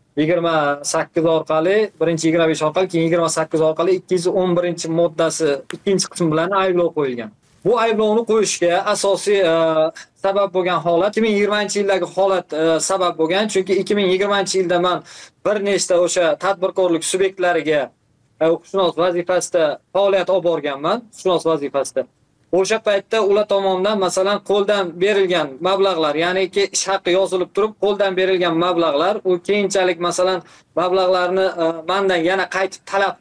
28 orqali, birinchi 25 orqali, keyin 28 orqali 211-moddasi 2-qismi bilan ayblov qo'yilgan. Bu ayblovni qo'yishga asosiy sabab bo'lgan holat 2020-yildagi holat sabab bo'lgan. Chunki 2020-yilda men bir nechta o'sha tadbirkorlik subyektlariga huquqshunos vazifasida faoliyat olib borganman, huquqshunos vazifasida. O'sha paytda ular tomonidan masalan qo'ldan berilgan mablag'lar, ya'niki ish haqqi yozilib turib qo'ldan berilgan mablag'lar, u keyinchalik masalan mablag'larni mendan yana qaytib talab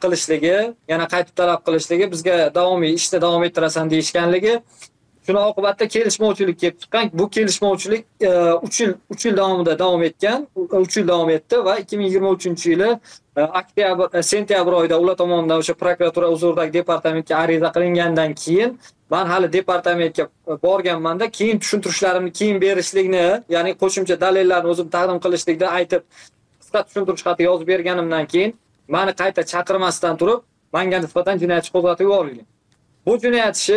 qilishligi, bizga davomiy ishni davom ettirasan deyishganligi, shuni oqibatda kelishmovchilik kelib chiqqan. Bu kelishmovchilik 3 yil davomida davom etgan, 3 yil davom etdi va 2023-yili sentyabr oyida ular tomonidan o'sha prokuratura huzuridagi departamentga ariza qilingandan keyin men hali departamentga borganmanda, keyin tushuntirishlarimni keyin berishlikni, ya'ni qo'shimcha dalillarni o'zim taqdim qilishlikni aytib, qisqa tushuntirish xati yozib berganimdan keyin meni qayta chaqirmasdan turib, menga nisbatan jinoyat ishi qo'zg'atib yuborilgan. Bu jinoyat ishi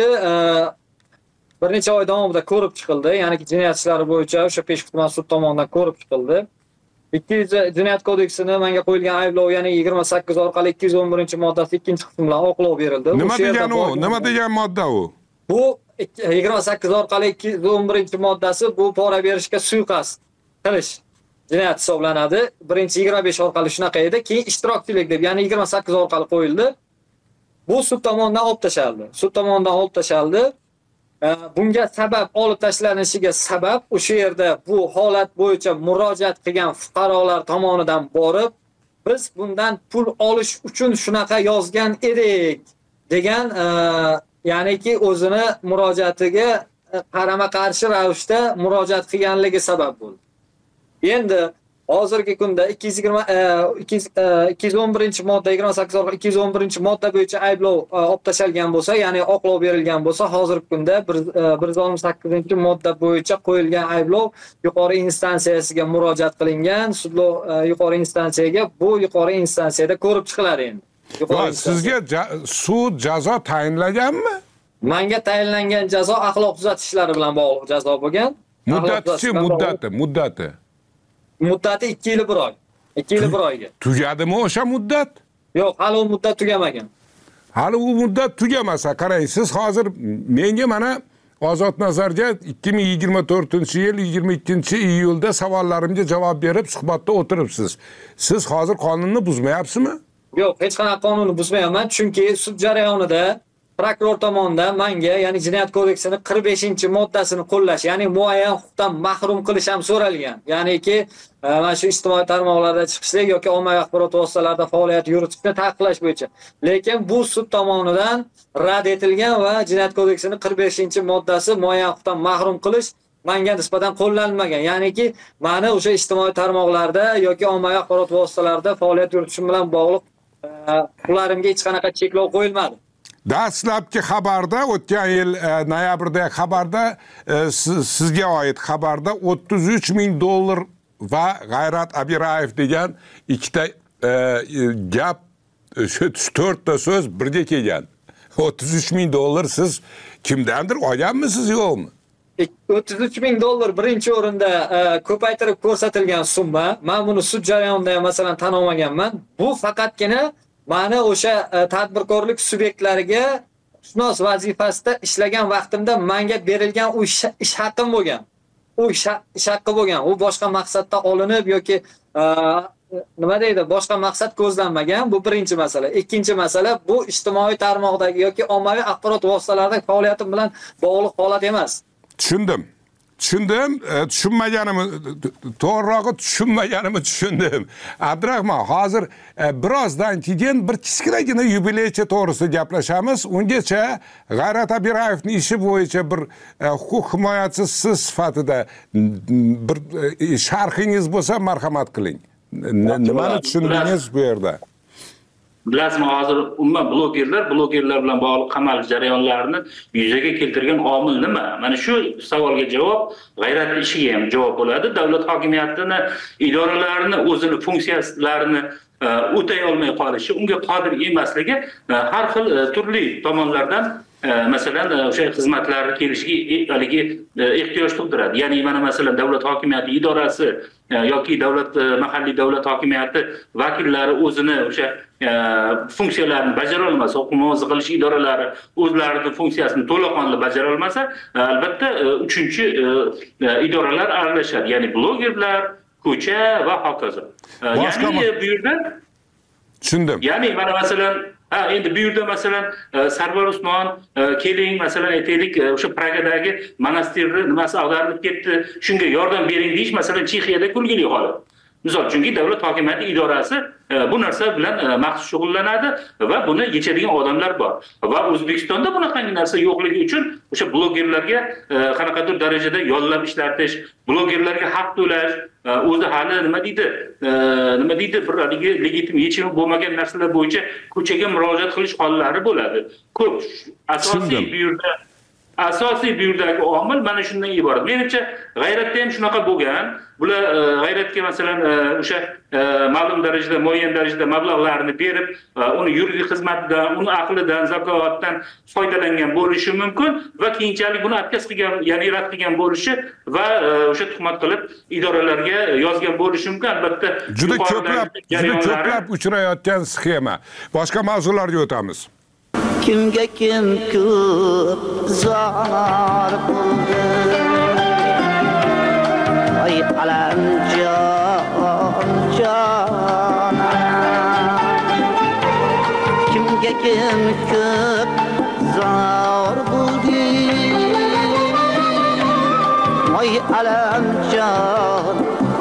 bir necha oy davomida ko'rib chiqildi, ya'ni jinoyat ishlari bo'yicha o'sha Peshku tuman sud tomonidan ko'rib chiqildi. Jinoyat kodeksini menga qo'yilgan ayblov, ya'ni 28 orqali 211-moddasi 2-qismi bilan oqlov berildi. Nima degan modda u? Bu 28 orqali 211-moddasi bu pora berishga suiqasd qilish jinoyat hisoblanadi. Birinchi 25 orqali shunaqa edi, keyin ishtirokchilik deb, ya'ni 28 orqali qo'yildi. Bu sud tomonidan olib tashaldi. Bunga sabab, olib tashlanishiga sabab o'sha yerda bu holat bo'yicha murojaat qilgan fuqarolar tomonidan borib, biz bundan pul olish uchun shunaqa yozgan edik degan, ya'niki o'zini murojaatiga qarama-qarshi ravishda murojaat qilganligi sabab bo'ldi. Endi hozirgi kunda 211-modda 28 orqali 211-modda bo'yicha ayblov olib tashalgan bo'lsa, ya'ni oqlov berilgan bo'lsa, hozirgi kunda 118-modda bo'yicha qo'yilgan ayblov yuqori instansiyasiga murojaat qilingan, sudlov yuqori instansiyaga, bu yuqori instansiyada ko'rib chiqiladi endi. Sizga sud jazo tayinlaganmi? Menga tayinlangan jazo axloq tuzatishlari bilan bog'liq jazo bo'lgan. Muddati? Muddati 2 yil 1 oy. 2 yil 1 oyga. Tugadimi o'sha muddat? Yo'q, hali u muddat tugamagan. Hali u muddat tugamasa, qarang, siz hozir menga mana Ozod Nazarga 2024-yil 22-iyulda savollarimga javob berib suhbatda o'tiribsiz. Siz hozir qonunni buzmayapsizmi? Yo'q, hech qanaqa qonunni buzmayapman, chunki sud jarayonida prokuror tomonidan menga, ya'ni Jinoyat kodeksining 45-moddasini qo'llash, ya'ni muayyan huquqdan mahrum qilish ham so'ralgan. Ya'niki, mana shu ijtimoiy tarmoqlarda chiqishlik yoki ommaviy axborot vositalarida faoliyat yuritishni taqiqlash bo'yicha. Lekin bu sud tomonidan rad etilgan va Jinoyat kodeksining 45-moddasi muayyan huquqdan mahrum qilish menga nisbatan qo'llanilmagan. Ya'niki, meni o'sha ijtimoiy tarmoqlarda yoki ommaviy axborot vositalarida faoliyat yuritishim bilan bog'liq ularga hech qanaqa cheklov qo'yilmadi. Dastlabki xabarda, o'tgan yil noyabrdagi xabarda sizga oid xabarda $33,000 va G'ayrat Abirayev degan ikkita gap, shu 4 ta so'z birga kelgan. $33,000 siz kimdandir olganmisiz yo'qmi? $33,000 birinchi o'rinda ko'paytirib ko'rsatilgan summa. Men buni sud jarayonida ham masalan tan olmaganman. Bu faqatgina meni o'sha tadbirkorlik subyektlariga shunos vazifasida ishlagan vaqtimda menga berilgan u ish haqqim bo'lgan. U ish haqqi bo'lgan. U boshqa maqsadda olinib yoki nima deydi, boshqa maqsad ko'zlanmagan. Bu birinchi masala. Ikkinchi masala, bu ijtimoiy tarmoqdagi yoki ommaviy axborot vositalaridagi faoliyatim bilan bog'liq holat emas. Tushundim. Tushunmaganimni, to'g'rirog'i tushunmaganimni tushundim. Abdurahmon, hozir birozdan keyin bir kichkinagina yubileychi to'g'risida gaplashamiz. Ungacha G'ayrat Abirayevning ishi bo'yicha bir huquq himoyachisi sifatida bir sharhingiz bo'lsa marhamat qiling. Nimani tushundingiz bu yerda? Bilasizmi, hozir umuman blogerlar bilan bog'liq qamal jarayonlarini yuzaga keltirgan omil nima? Mana shu savolga javob G'ayratning ishiga ham javob bo'ladi. Davlat hokimiyatini, idoralarini, o'zini funksiyalarini o'tay olmay qolishi, unga qodir emasligi har xil turli tomonlardan masalan o'sha xizmatlar kelishiga haligi ehtiyoj tug'diradi. Ya'ni mana masalan davlat hokimiyati idorasi yoki mahalliy davlat hokimiyati vakillari o'zini o'sha funksiyalarini bajara olmasa, huquq muhofaza qilish idoralari o'zlarining funksiyasini to'laqonli bajara olmasa, albatta uchinchi idoralar aralashadi. Ya'ni blogerlar, ko'cha va hokazo. Ya'ni bu yerda tushundim. Ya'ni mana masalan endi bu yerda masalan Sarvar Usmon keling masalan aytaylik o'sha Pragadagi monastirni nimasi ag'darilib ketdi, shunga yordam bering deyish masalan Chexiyada kulgili holat. Misol chunki davlat hokimiyati idorasi bu narsa bilan maxsus shug'ullanadi va buni yechadigan odamlar bor. Va O'zbekistonda bunaqangi narsa yo'qligi uchun o'sha blogerlarga qanaqadir darajada yollab ishlatish, blogerlarga haq to'lash, o'zi hali nima deydi bir legitim yechimi bo'lmagan narsalar bo'yicha ko'chaga murojaat qilish hollari bo'ladi. Ko'p. Asosiy bu yerdagi omil mana shundan iborat. Menimcha G'ayratda ham shunaqa bo'lgan. Bular G'ayratga masalan o'sha ma'lum darajada, muayyan darajada mablag'larni berib, uni yuridik xizmatidan, uni aqlidan, zakovatdan foydalangan bo'lishi mumkin va keyinchalik buni отказ qilgan, ya'ni rad qilgan bo'lishi va o'sha tuhmat qilib idoralarga yozgan bo'lishi mumkin. Albatta juda ko'plab uchrayotgan sxema. Boshqa mavzularga o'tamiz. Kimga kim ko'p zor bo'ldi, ay alamjon, kimga kim ko'p zor bo'ldi, ay alamjon.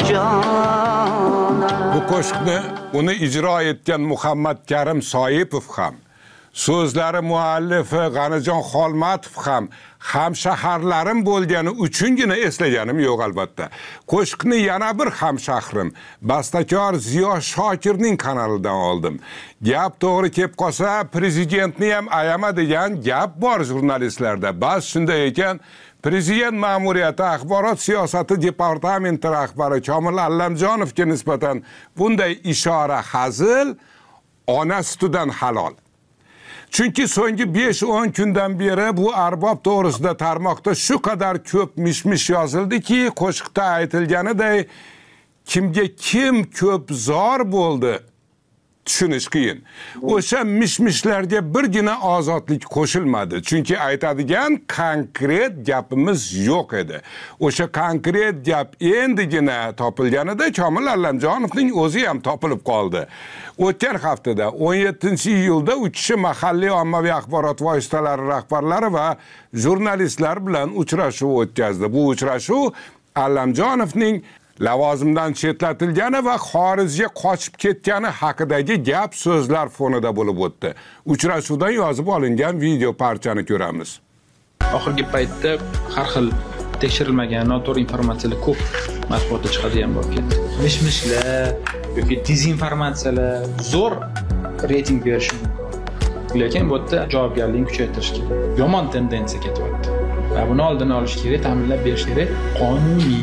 Bu qo'shiqni uni ijro etgan Muhammad Karim Soipov ham, so'zlari muallifi G'anijon Xolmatov ham hamshaharlarim bo'lgani uchungina eslaganim yo'q albatta. Qo'shiqni yana bir hamshahrim, bastakor Ziyo Shokirning kanalidan oldim. Gap to'g'ri kelib qolsa, prezidentni ham ayama degan gap bor jurnalistlarda. Bas shunday ekan, Prezident ma'muriyati axborot siyosati departamenti rahbari Komil Allamjonovga nisbatan bunday ishora hazil ona sutidan halol. Chunki so'nggi 5-10 kundan beri bu arbob to'g'risida tarmoqda shu qadar ko'p mishmish yozildiki, qo'shiqda aytilganiday kimga kim ko'p zor bo'ldi, tushunish qiyin. O'sha mishmishlarga birgina ozodlik qo'shilmadi, chunki aytadigan konkret gapimiz yo'q edi. O'sha konkret gap endigina topilganida Komil Allamjonovning o'zi ham topilib qoldi. O'tgan haftada 17-iyulda u kishi mahalliy ommaviy axborot vositalari rahbarlari va jurnalistlar bilan uchrashuv o'tkazdi. Bu uchrashuv Allamjonovning lavozimdan chetlatilgani va xorijga qochib ketgani haqidagi gap so'zlar fonida bo'lib o'tdi. Uchrashuvdan yozib olingan video parchani ko'ramiz. Oxirgi paytda har xil tekshirilmagan noto'g'ri informatsiyalar ko'p matbuotda chiqadigan bo'lib ketdi. Mishmishlar yoki dezinformatsiyalar zo'r reyting berishi mumkin. Lekin bu yerda javobgarlikni kuchaytirish kerak. Yomon tendensiya ketyapti. Va buni oldini olish kerak, ta'minlab berish kerak, qonuniy.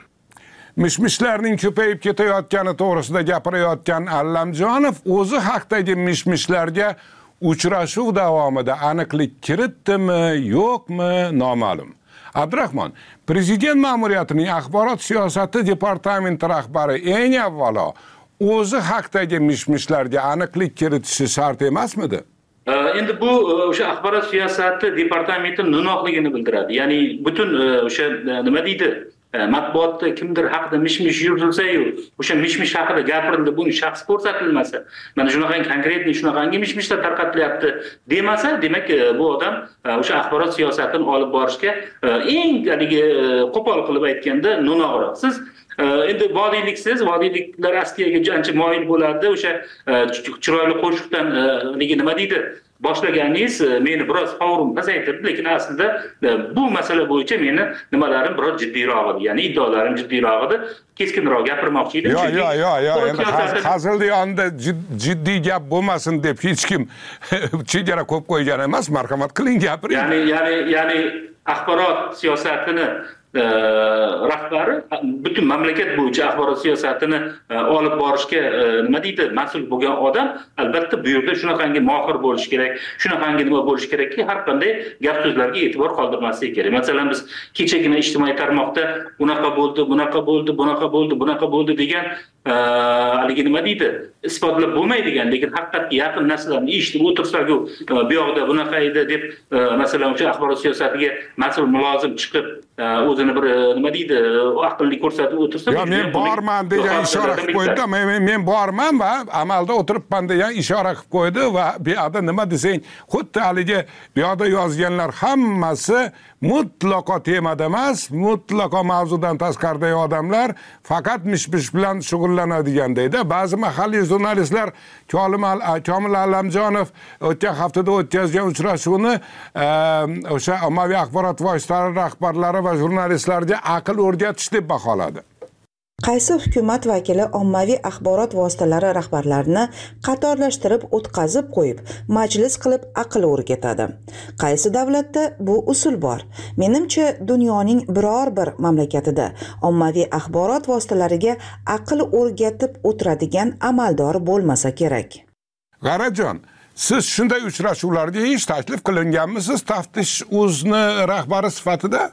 Mishmishlarning ko'payib ketayotgani to'g'risida gapirayotgan Allamjonov o'zi haqdagi mishmishlarga uchrashuv davomida aniqlik kiritdimi, yo'qmi noma'lum. Abdurahmon, prezident ma'muriyatining axborot siyosati departamenti rahbari eng avvalo o'zi haqdagi mishmishlarga aniqlik kiritishi shart emasmidi? Endi bu o'sha axborot siyosati departamenti no'noqligini bildiradi. Ya'ni butun o'sha nima deydi? Matbuotda kimdir haqida mishmish yuritilsa-yu, o'sha mishmish haqida gapirildi, buni shaxs ko'rsatilmasa, mana shunaqangi konkretni shunaqangi mishmishlar tarqatilyapti demasa, demak bu odam o'sha axborot siyosatini olib borishga eng haligi qo'pol qilib aytganda no'noqroq. Siz endi vodiyliksiz, vodiyliklar askiyaga ancha moyil bo'ladi, o'sha chiroyli qo'shiqdan nima deydi? Boshlaganingiz meni biroz favorim pasaytirdi, lekin aslida bu masala bo'yicha meni nimalarim biroz jiddiyroq edi, ya'ni iddaolarim jiddiyroq edi, keskinroq gapirmoqchi edim. Yo'q, endi hazilni yonida jiddiy gap bo'lmasin deb hech kim chegara qo'yib qo'ygan emas, marhamat qiling gapiring. Ya'ni axborot siyosatini rahbari butun mamlakat bo'yicha axborot siyosatini olib borishga nima deydi, mas'ul bo'lgan odam albatta bu yerda shunaqangi mohir bo'lishi kerak, shunaqangi nima bo'lishi kerakki, har qanday gap so'zlarga e'tibor qoldirmasligi kerak. Masalan, biz kechagina ijtimoiy tarmoqda unaqa bo'ldi, bunaqa bo'ldi, bunaqa bo'ldi, bunaqa bo'ldi degan haligi nima deydi, isbotlab bo'lmaydigan, lekin haqiqatga yaqin narsalarni eshitib o'tirsak-ku, bu yoqda bunaqa edi deb masalan o'sha axborot siyosatiga mas'ul mulozim chiqib o'zini bir nima deydi, aqlli ko'rsatib o'tirsa, yo, men borman degan ishora qilib qo'ydi. Men borman va amalda o'tiribman degan ishora qilib qo'ydi va bu yoqda nima desang, xuddi haligi bu yoqda yozganlar hammasi mutlaqo temada emas, mutlaqo mavzudan tashqaridagi odamlar faqat mishmish bilan shug'ullanadigan-deydi. Ba'zi mahalliy jurnalistlar Komil Allamjonov o'tgan haftada o'tkazgan uchrashuvni o'sha ommaviy axborot vositalari rahbarlari va jurnalistlarga aql o'rgatish deb baholadi. Qaysi hukumat vakili ommaviy axborot vositalari rahbarlarini qatorlashtirib o'tkazib qo'yib, majlis qilib aql o'rgatadi? Qaysi davlatda bu usul bor? Menimcha, dunyoning biror bir mamlakatida ommaviy axborot vositalariga aql o'rgatib o'tiradigan amaldor bo'lmasa kerak. G'arajon, siz shunday uchrashuvlarga hech taklif qilinganmisiz Taftish.uz'ni rahbari sifatida?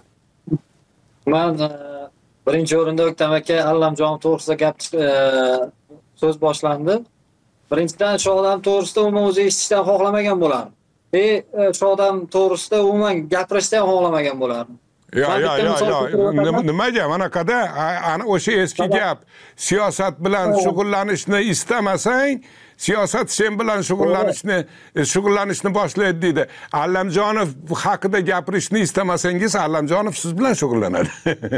Men birinchi o'rinda O'ktam aka Allamjonov to'g'risida gap so'z boshlandi. Birinchidan shu odam to'g'risida umuman o'zi eshitishdan xohlamagan bo'lardim. Shu odam to'g'risida umuman gapirishdan ham xohlamagan bo'lardim. Yo'q. Nimaga manaqada ana o'sha eski gap, siyosat bilan shug'ullanishni istamasang, siyosat sen bilan shug'ullanishni boshlaydi deydi. Allamjonov haqida gapirishni istamasangiz, Allamjonov siz bilan shug'ullanadi.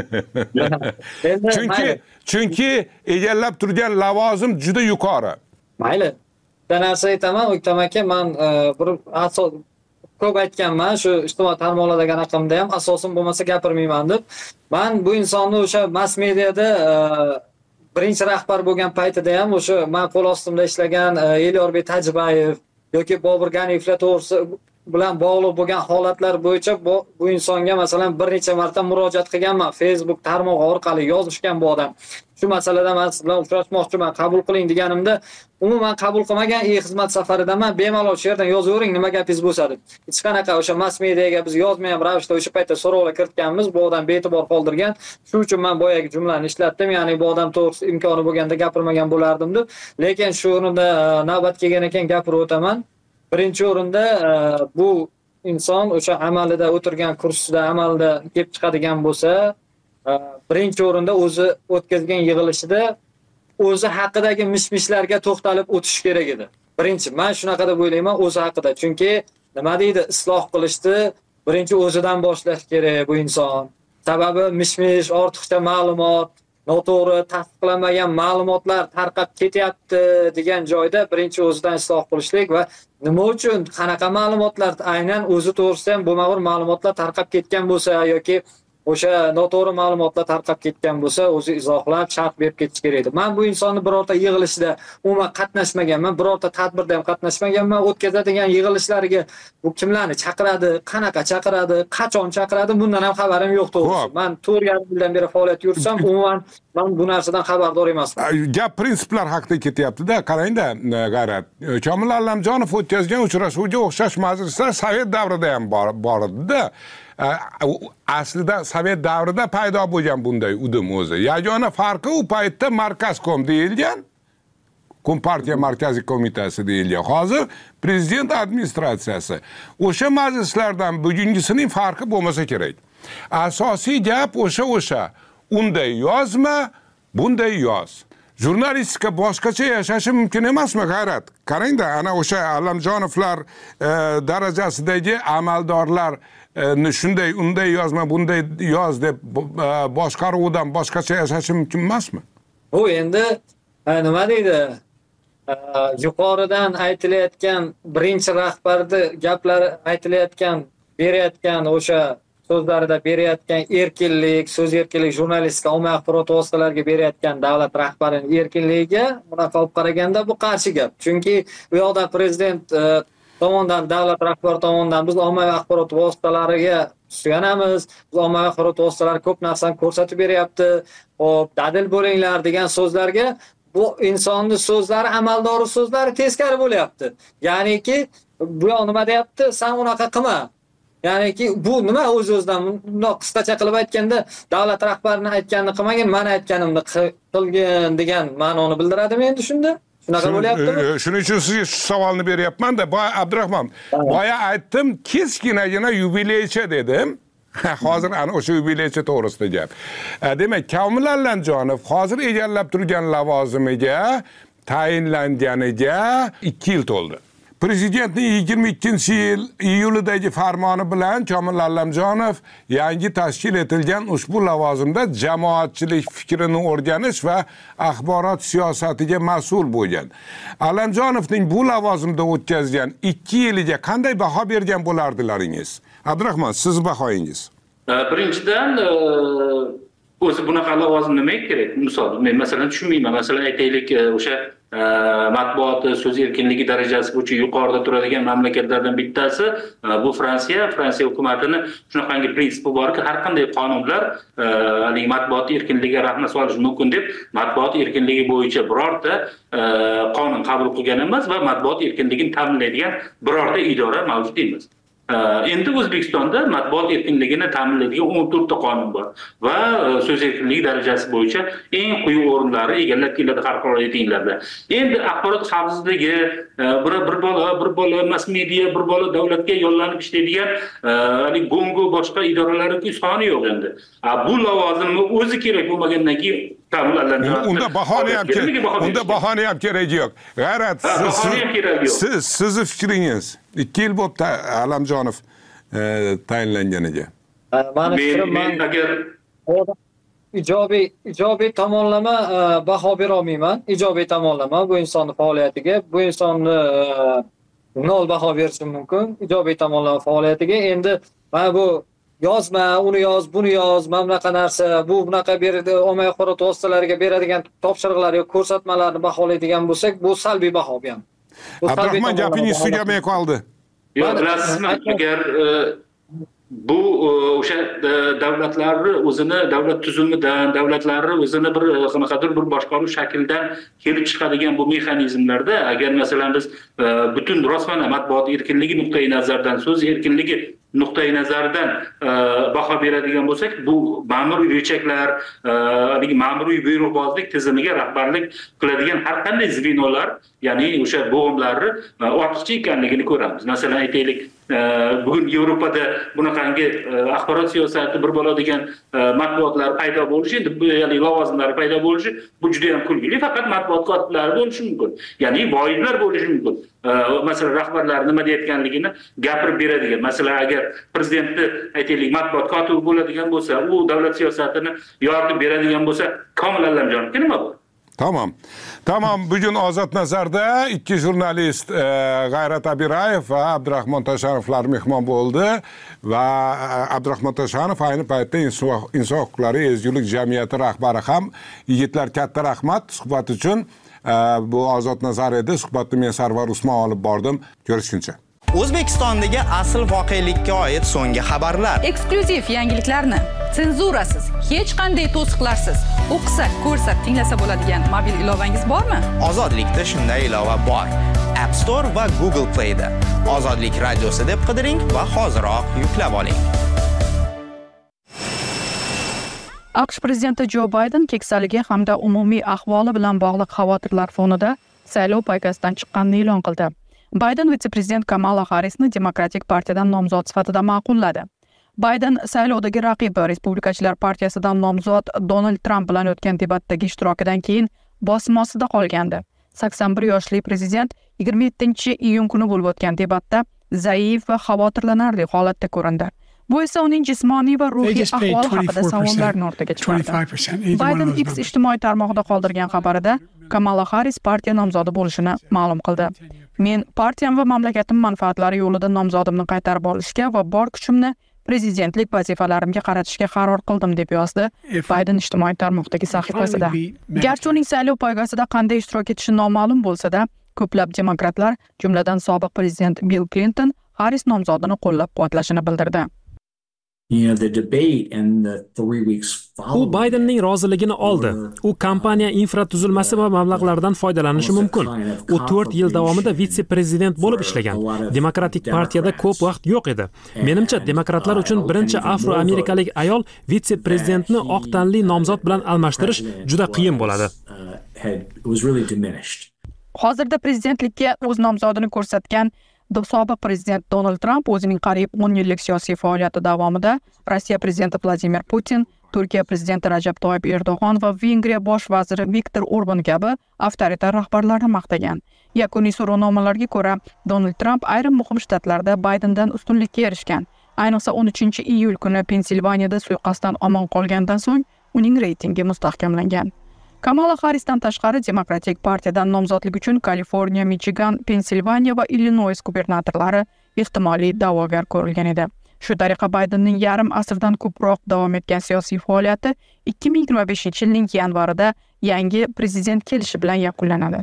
Chunki egallab turgan lavozim juda yuqori. Mayli. Bitta narsa aytaman, O'ktam aka, men bir ko'p aytganman, shu ijtimoiy tarmoqlardagi raqamda ham asosim bo'lmasa gapirmayman deb. Men bu insonni o'sha mass mediada birinchi rahbar bo'lgan paytida ham o'sha men qo'l ostimda ishlagan Elyorbek Tajibayev yoki Bobur Ganiyevlar to'g'risi bilan bog'liq bo'lgan holatlar bo'yicha bu insonga masalan bir necha marta murojaat qilganman. Facebook tarmog'i orqali yozishgan bu odam. shu masalada men siz bilan uchrashmoqchiman, qabul qiling deganimda, umuman qabul qilmagan xizmat safarida men bemalol shu yerdan yozavering, nima gapingiz bo'lsa deb. Hech qanaqa o'sha mass mediaga biz yozmagan ravishda o'sha paytda so'rovlar kiritganmiz, bu odam bee'tibor qoldirgan. Shuning uchun men boyagi jumlani ishlatdim, ya'ni bu odam to'g'risi imkoni bo'lganda gapirmagan bo'lardim deb. Lekin shu o'rinda navbat kelgan ekan gapirib o'taman. Birinchi o'rinda bu inson o'sha amalida o'tirgan kursida amalda kelib chiqadigan bo'lsa, birinchi o'rinda o'zi o'tkazgan yig'ilishida o'zi haqidagi mish-mishlarga to'xtalib o'tish kerak edi. Birinchi, men shunaqa deb o'ylayman, o'zi haqida. Chunki nima deydi, isloh qilishni birinchi o'zidan boshlash kerak bu inson. Sababi mish-mish, ortiqcha ma'lumot, noto'g'ri tasdiqlanmagan ma'lumotlar tarqab ketyapti degan joyda birinchi o'zidan isloh qilishlik va nima uchun qanaqa ma'lumotlar aynan o'zi to'g'risida ham bo'lmag'ur ma'lumotlar tarqab ketgan bo'lsa yoki o'sha noto'g'ri ma'lumotlar tarqab ketgan bo'lsa, o'zi izohlab, sharh berib ketish kerak edi. Men bu insonni birorta yig'ilishida umuman qatnashmaganman, birorta tadbirda ham qatnashmaganman. O'tkazadigan yig'ilishlariga bu kimlarni chaqiradi, qanaqa chaqiradi, qachon chaqiradi, bundan ham xabarim yo'q to'g'risi. Men 4,5 yildan beri faoliyat yursam, umuman men bu narsadan xabardor emasman. Gap prinsiplar haqida ketyapti-da, qarang-da, G'ayrat. Komil Allamjonov o'tkazgan uchrashuvga o'xshash majlislar Sovet davrida ham bor edi-da. Aslida Sovet davrida paydo bo'lgan bunday udim o'zi. Yagona farqi u paytda Markazkom deyilgan, Kompartiya Markaziy qo'mitasi deyilgan. Hozir prezident administratsiyasi. O'sha majlislardan bugungisining farqi bo'lmasa kerak. Asosiy gap o'sha. Unday yozma, bunday yoz. Jurnalistika boshqacha yashashi mumkin emasmi, G'ayrat? Qarang-da, ana o'sha Allamjonovlar darajasidagi amaldorlar shunday unday yozma, bunday yoz deb boshqaruvdan boshqacha yashashi mumkin emasmi? Bu endi nima deydi? Yuqoridan aytilayotgan birinchi rahbarni gaplari aytilayotgan, berayotgan o'sha so'zlarida berayotgan erkinlik, so'z erkinlik, jurnalistika, ommaviy axborot vositalariga berayotgan davlat rahbarining erkinligiga bunaqa olib qaraganda bu qarshi gap. Chunki u yoqda prezident tomonidan, davlat rahbari tomonidan biz ommaviy axborot vositalariga suyanamiz. Biz ommaviy axborot vositalari ko'p narsani ko'rsatib beryapti. Xo'p, dadil bo'linglar degan so'zlarga bu insonning so'zlari, amaldori so'zlari teskari bo'lyapti. Ya'niki bu yoq nima deyapti? Sen unaqa qilma. Ya'niki bu nima o'z-o'zidan bundoq qisqacha qilib aytganda davlat rahbarining aytganini qilmagin, men aytganimni qilgin degan ma'noni bildiradimi endi shunda? Shunaqa bo'lyaptimi? Shuning uchun sizga shu savolni beryapman-da. Abdurahmon, boya aytdim, kichkinagina yubileycha dedim. Hozir ana o'sha yubileycha to'g'risida gap. Demak, Komil Allamjonov hozir egallab turgan lavozimiga tayinlanganiga 2 yil to'ldi. Prezidentning 22-yil iyulidagi farmoni bilan Komil Allamjonov yangi tashkil etilgan ushbu lavozimda jamoatchilik fikrini o'rganish va axborot siyosatiga mas'ul bo'lgan. Allamjonovning bu lavozimda o'tkazgan 2 yiliga qanday baho bergan bo'lardilaringiz? Abdurahmon, siz bahoyingiz. Birinchidan o'zi bunaqa lavozim nima kerak? Misol, men masalan tushunmayman. Masalan, aytaylik, o'sha matbuot so'z erkinligi darajasi bo'yicha yuqorida turadigan mamlakatlardan bittasi bu Fransiya. Fransiya hukumatini shunaqangi prinsipi borki, har qanday qonunlar matbuot erkinligiga rahna solishi mumkin deb matbuot erkinligi bo'yicha birorta qonun qabul qilgan emas va matbuot erkinligini ta'minlaydigan birorta idora mavjud emas. Endi O'zbekistonda matbuot erkinligini ta'minlaydigan 14 ta qonun bor va so'z erkinligi darajasi bo'yicha eng quyi o'rinlarni egallab keladi xalqaro reytinglarda. Endi axborot xavfsizligi, bir bola mass media, bir bola davlatga yo'llanib ishlaydigan Gongo boshqa idoralarning soni yo'q endi. Bu lavozimni o'zi kerak bo'lmagandan keyin unda bahona ham keragi yo'q. G'ayrat, sizni fikringiz 2 yil bo'libdi Allamjonov tayinlanganiga. Men agar ijobiy tomonlama baho bera olmayman. Ijobiy tomonlama bu insonning faoliyatiga, bu insonni 0 baho berishim mumkin. Ijobiy tomonlama faoliyatiga endi mana bu yozma, uni yoz, buni yoz, mana bunaqa narsa, bu bunaqa beradi, ommaviy axborot vositalariga beradigan topshiriqlar yoki ko'rsatmalarni baholaydigan bo'lsak, bu salbiy baho bu ham. Abdurahmon, gapingiz tugamay qoldi. Yo'q, bilasizmi, agar bu o'sha davlatlarni o'zini davlat tuzumidan, davlatlarni o'zini bir qanaqadir bir boshqaruv shaklidan kelib chiqadigan bu mexanizmlarda agar masalan biz butun rostmana matbuot erkinligi nuqtai nazaridan, so'z erkinligi nuqtai nazaridan baho beradigan bo'lsak, bu ma'muriy rechaklar, ma'muriy buyruqbozlik tizimiga rahbarlik qiladigan har qanday zvenolar, ya'ni o'sha bo'g'imlarni ortiqcha ekanligini ko'ramiz. Masalan, aytaylik, bugun Yevropada bunaqangi axborot siyosati bir bo'ladigan matbuotlar paydo bo'lishi, ya'ni lavozimlar paydo bo'lishi, bu juda ham kulgili. Faqat matbuot kotiblari bo'lishi mumkin. Ya'ni boylar bo'lishi mumkin. Masalan, rahbarlar nima deyotganligini gapirib beradigan. Masalan, agar prezidentni aytaylik matbuot kotibi bo'ladigan bo'lsa, u davlat siyosatini yoritib beradigan bo'lsa, Komil Allamjonovga nima bu? Tamam. Bugün Ozod Nazarda ikki jurnalist G'ayrat Abirayev va Abdurahmon Toshanovlar mehmon bo'ldi va Abdurahmon Toshanov ayni paytda Inson huquqlari ezgulik jamiyati rahbari ham. Yigitlar, katta rahmat suhbat uchun. Bu Ozod Nazar edi. Suhbatni men Sarvar Usmon olib bordim. Ko'rishguncha. O'zbekistondagi asl voqelikka oid so'nggi xabarlar. Eksklyuziv yangiliklarni senzurasiz, hech qanday to'siqlarsiz o'qisak, ko'rsak, tinglasa bo'ladigan mobil ilovangiz bormi? Ozodlikda shunday ilova bor. App Store va Google Play da. Ozodlik radiosi deb qidiring va hoziroq yuklab oling. AQSh prezidenti Jo Bayden keksaligi hamda umumiy ahvoli bilan bog'liq xavotirlar fonida saylov poygasidan chiqqanini e'lon qildi. Bayden vitse-prezident Kamala Harrisni Demokratik partiyadan nomzod sifatida ma'qulladi. Bayden saylovdagi raqibi Respublikachilar partiyasidan nomzod Donald Trump bilan o'tgan debatdagi ishtirokidan keyin bosim ostida qolgandi. 81 yoshli prezident 27-iyun kuni bo'lib o'tgan debatda zaif va xavotirlanarli holatda ko'rindi. Bu esa uning jismoniy va ruhiy ahvoli haqida savollarni o'rtaga chiqardi. Bayden X ijtimoiy tarmog'ida qoldirgan xabarida Kamala Harris partiya nomzodi bo'lishini ma'lum qildi. Men partiyam va mamlakatim manfaatlari yo'lida nomzodimni qaytarib olishga va bor kuchimni prezidentlik vazifalarimga qaratishga qaror qildim, deb yozdi Bayden ijtimoiy tarmoqdagi sahifasida. Garchi uning saylov poygasida qanday ishtirok etishi noma'lum bo'lsa-da, ko'plab demokratlar, jumladan sobiq prezident Bill Clinton, Harris nomzodini qo'llab-quvvatlashini bildirdi. U Baydenning roziligini oldi. U kompaniya infratuzilmasi va mablag'lardan foydalanishi mumkin. U 4 yil davomida vitse-prezident bo'lib ishlagan. Demokratik partiyada ko'p vaqt yo'q edi. Menimcha, demokratlar uchun birinchi afro-amerikalik ayol vitse-prezidentni oq tanli nomzod bilan almashtirish juda qiyin bo'ladi. Hozirda prezidentlikka o'z nomzodini ko'rsatgan sobiq prezident Donald Trump o'zining qariyb 10 yillik siyosiy faoliyati davomida Rossiya prezidenti Vladimir Putin, Turkiya prezidenti Rajab Toyyib Erdo'g'on va Vengriya bosh vaziri Viktor Orban kabi avtoritar rahbarlarni maqtagan. Yakuniy so'rovnomalarga ko'ra, Donald Trump ayrim muhim shtatlarda Baydendan ustunlikka erishgan. Ayniqsa 13-iyul kuni Pensilvaniyada suiqasddan omon qolgandan so'ng uning reytingi mustahkamlangan. Kamala Harrisdan tashqari Demokratik partiyadan nomzodlik uchun Kaliforniya, Michigan, Pensilvaniya va Illinois gubernatorlari ehtimoliy da'vogar ko'rilgan edi. Shu tariqa Baydenning yarim asrdan ko'proq davom etgan siyosiy faoliyati 2025-yilning yanvarida yangi prezident kelishi bilan yakunlanadi.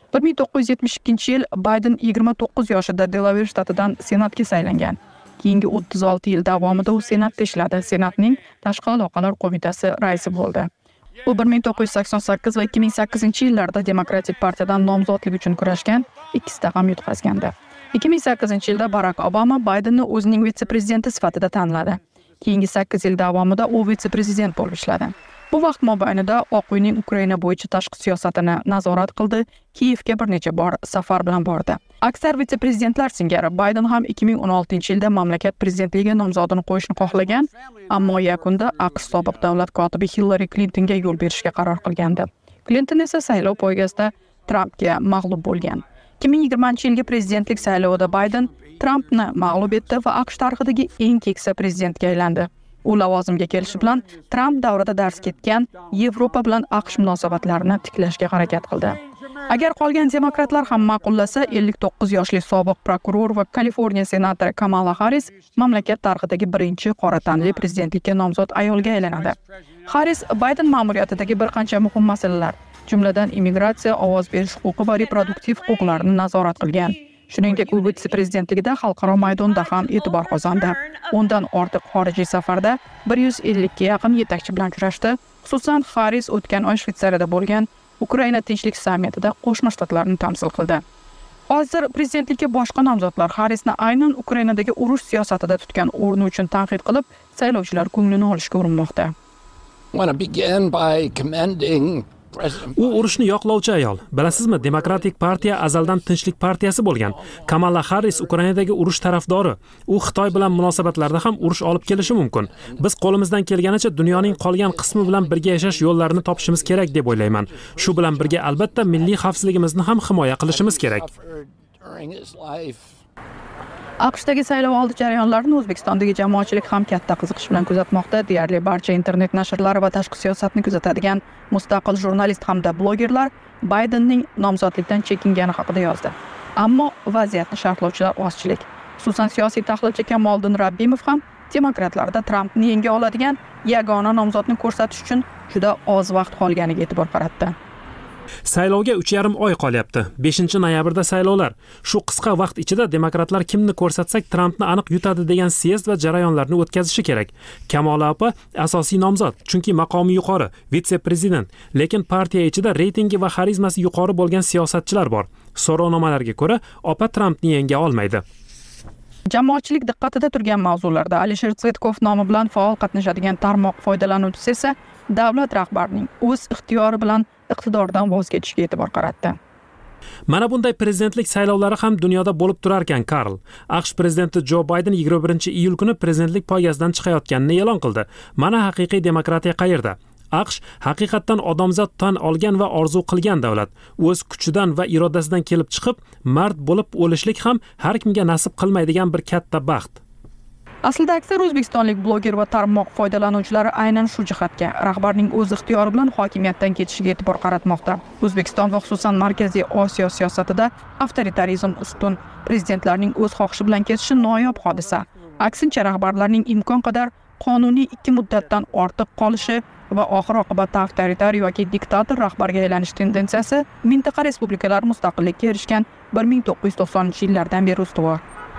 1972-yil Bayden 29 yoshida Delaware shtatidan senatga saylangan. Keyingi 36 yil davomida u senatda ishladi. Senatning tashqi aloqalar qo'mitasi raisi bo'ldi. U 1988 va 2008-yillarda Demokratik partiyadan nomzodlik uchun kurashgan, ikkisida ham yutqazgandi. 2008-yilda Barack Obama Baydenni o'zining vitse-prezidenti sifatida tanladi. Keyingi 8 yil davomida u vitse-prezident bo'lib ishladi. Bu vaqt mobaynida Oq uyning Ukraina bo'yicha tashqi siyosatini nazorat qildi, Kiyevga bir necha bor safar bilan bordi. Aksar vitse-prezidentlar singari Bayden ham 2016-yilda mamlakat prezidentligiga nomzodini qo'yishni xohlagan, ammo yakunda AQSh sobiq davlat kotibi Hillary Clintonga yo'l berishga qaror qilgandi. Clinton esa saylov poygasida Trumpga mag'lub bo'lgan. 2020-yilgi prezidentlik saylovida Bayden Trumpni mag'lub etdi va AQSh tarixidagi eng keksa prezidentga aylandi. U lavozimga kelishi bilan Trump davrida dars ketgan Yevropa bilan AQSh munosabatlarini tiklashga harakat qildi. Agar qolgan demokratlar ham ma'qullasa, 59 yoshli sobiq prokuror va Kaliforniya senatori Kamala Harris mamlakat tarixidagi birinchi qora tanli prezidentlikka nomzod ayolga aylanadi. Harris Bayden ma'muriyatidagi bir qancha muhim masalalar, jumladan immigratsiya, ovoz berish huquqi va reproduktiv huquqlarni nazorat qilgan. Shuningdek, u vitse-prezidentligida xalqaro maydonda ham e'tibor qozondi. O'ndan ortiq xorijiy safarda 150 ga yaqin yetakchi bilan uchrashdi. Xususan, Haris o'tgan oy Shvetsariyada bo'lgan Ukraina tinchlik sammitida Qo'shma Shtatlarni tamsil qildi. Hozir prezidentlikka boshqa nomzodlar Harisni aynan Ukrainadagi urush siyosatida tutgan o'rni uchun tanqid qilib, saylovchilar ko'nglini olishga urinmoqda. U urushni yoqlovchi ayol. Bilasizmi, Demokratik partiya azaldan tinchlik partiyasi bo'lgan. Kamala Harris Ukrainadagi urush tarafdori. U Xitoy bilan munosabatlarda ham urush olib kelishi mumkin. Biz qo'limizdan kelganicha dunyoning qolgan qismi bilan birga yashash yo'llarini topishimiz kerak deb o'ylayman. Shu bilan birga albatta milliy xavfsizligimizni ham himoya qilishimiz kerak. AQShdagi saylov oldi jarayonlarini O'zbekistondagi jamoatchilik ham katta qiziqish bilan kuzatmoqda. Deyarli barcha internet nashrlari va tashqi siyosatni kuzatadigan mustaqil jurnalist hamda blogerlar Baydenning nomzodlikdan chekingani haqida yozdi. Ammo vaziyatni sharhlovchilar ozchilik. Xususan, siyosiy tahlilchi Kamoliddin Rabbimov ham demokratlarda Trampni yenga oladigan yagona nomzodni ko'rsatish uchun juda oz vaqt qolganiga e'tibor qaratdi. Saylovga 3,5 oy qolyapti. 5-noyabrda saylovlar. Shu qisqa vaqt ichida demokratlar kimni ko'rsatsak Trampni aniq yutadi degan syezd va jarayonlarni o'tkazishi kerak. Kamola opa asosiy nomzod, chunki maqomi yuqori, vitse-prezident, lekin partiya ichida reytingi va xarizmasi yuqori bo'lgan siyosatchilar bor. So'rovnomalarga ko'ra, opa Trampni yenga olmaydi. Jamoatchilik diqqatida turgan mavzularda Alisher Tsvetkov nomi bilan faol qatnashadigan tarmoq foydalanuvchisi esa davlat rahbarining o'z ixtiyori bilan iqtidordan voz kechishiga e'tibor qaratdi. Mana bunday prezidentlik saylovlari ham dunyoda bo'lib turar ekan, Karl. AQSh prezidenti Jo Bayden 21-iyul kuni prezidentlik poygasidan chiqayotganini e'lon qildi. Mana haqiqiy demokratiya qayerda? AQSh haqiqatdan odamzod tan olgan va orzu qilgan davlat. O'z kuchidan va irodasidan kelib chiqib, mard bo'lib o'lishlik ham har kimga nasib qilmaydigan bir katta baxt. Aslida aksar o'zbekistonlik bloger va tarmoq foydalanuvchilari aynan shu jihatga, rahbarning o'z ixtiyori bilan hokimiyatdan ketishiga e'tibor qaratmoqda. O'zbekiston va xususan Markaziy Osiyo siyosatida avtoritarizm ustun, prezidentlarning o'z xohishi bilan ketishi noyob hodisa. Aksincha, rahbarlarning imkon qadar qonuniy 2 muddatdan ortiq qolishi va oxir-oqibatda avtoritar yoki diktator rahbarga aylanish tendensiyasi mintaqa respublikalari mustaqillikka erishgan 1990-yillardan beri ustuvor.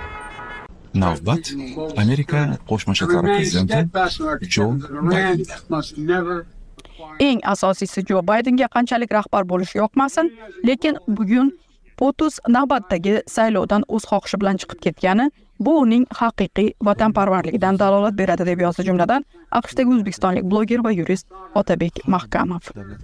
Navbat Amerika Qo'shma Shtatlari prezidenti Jo Bayden. Eng asosiysi Jo Baydenga qanchalik rahbar bo'lish yoqmasin, lekin bugun POTUS navbatdagi saylovdan o'z xohishi bilan chiqib ketgani bu uning haqiqiy vatanparvarligidan dalolat beradi deb yozdi jumladan AQShdagi o'zbekistonlik bloger va yurist Otabek Mahkamov.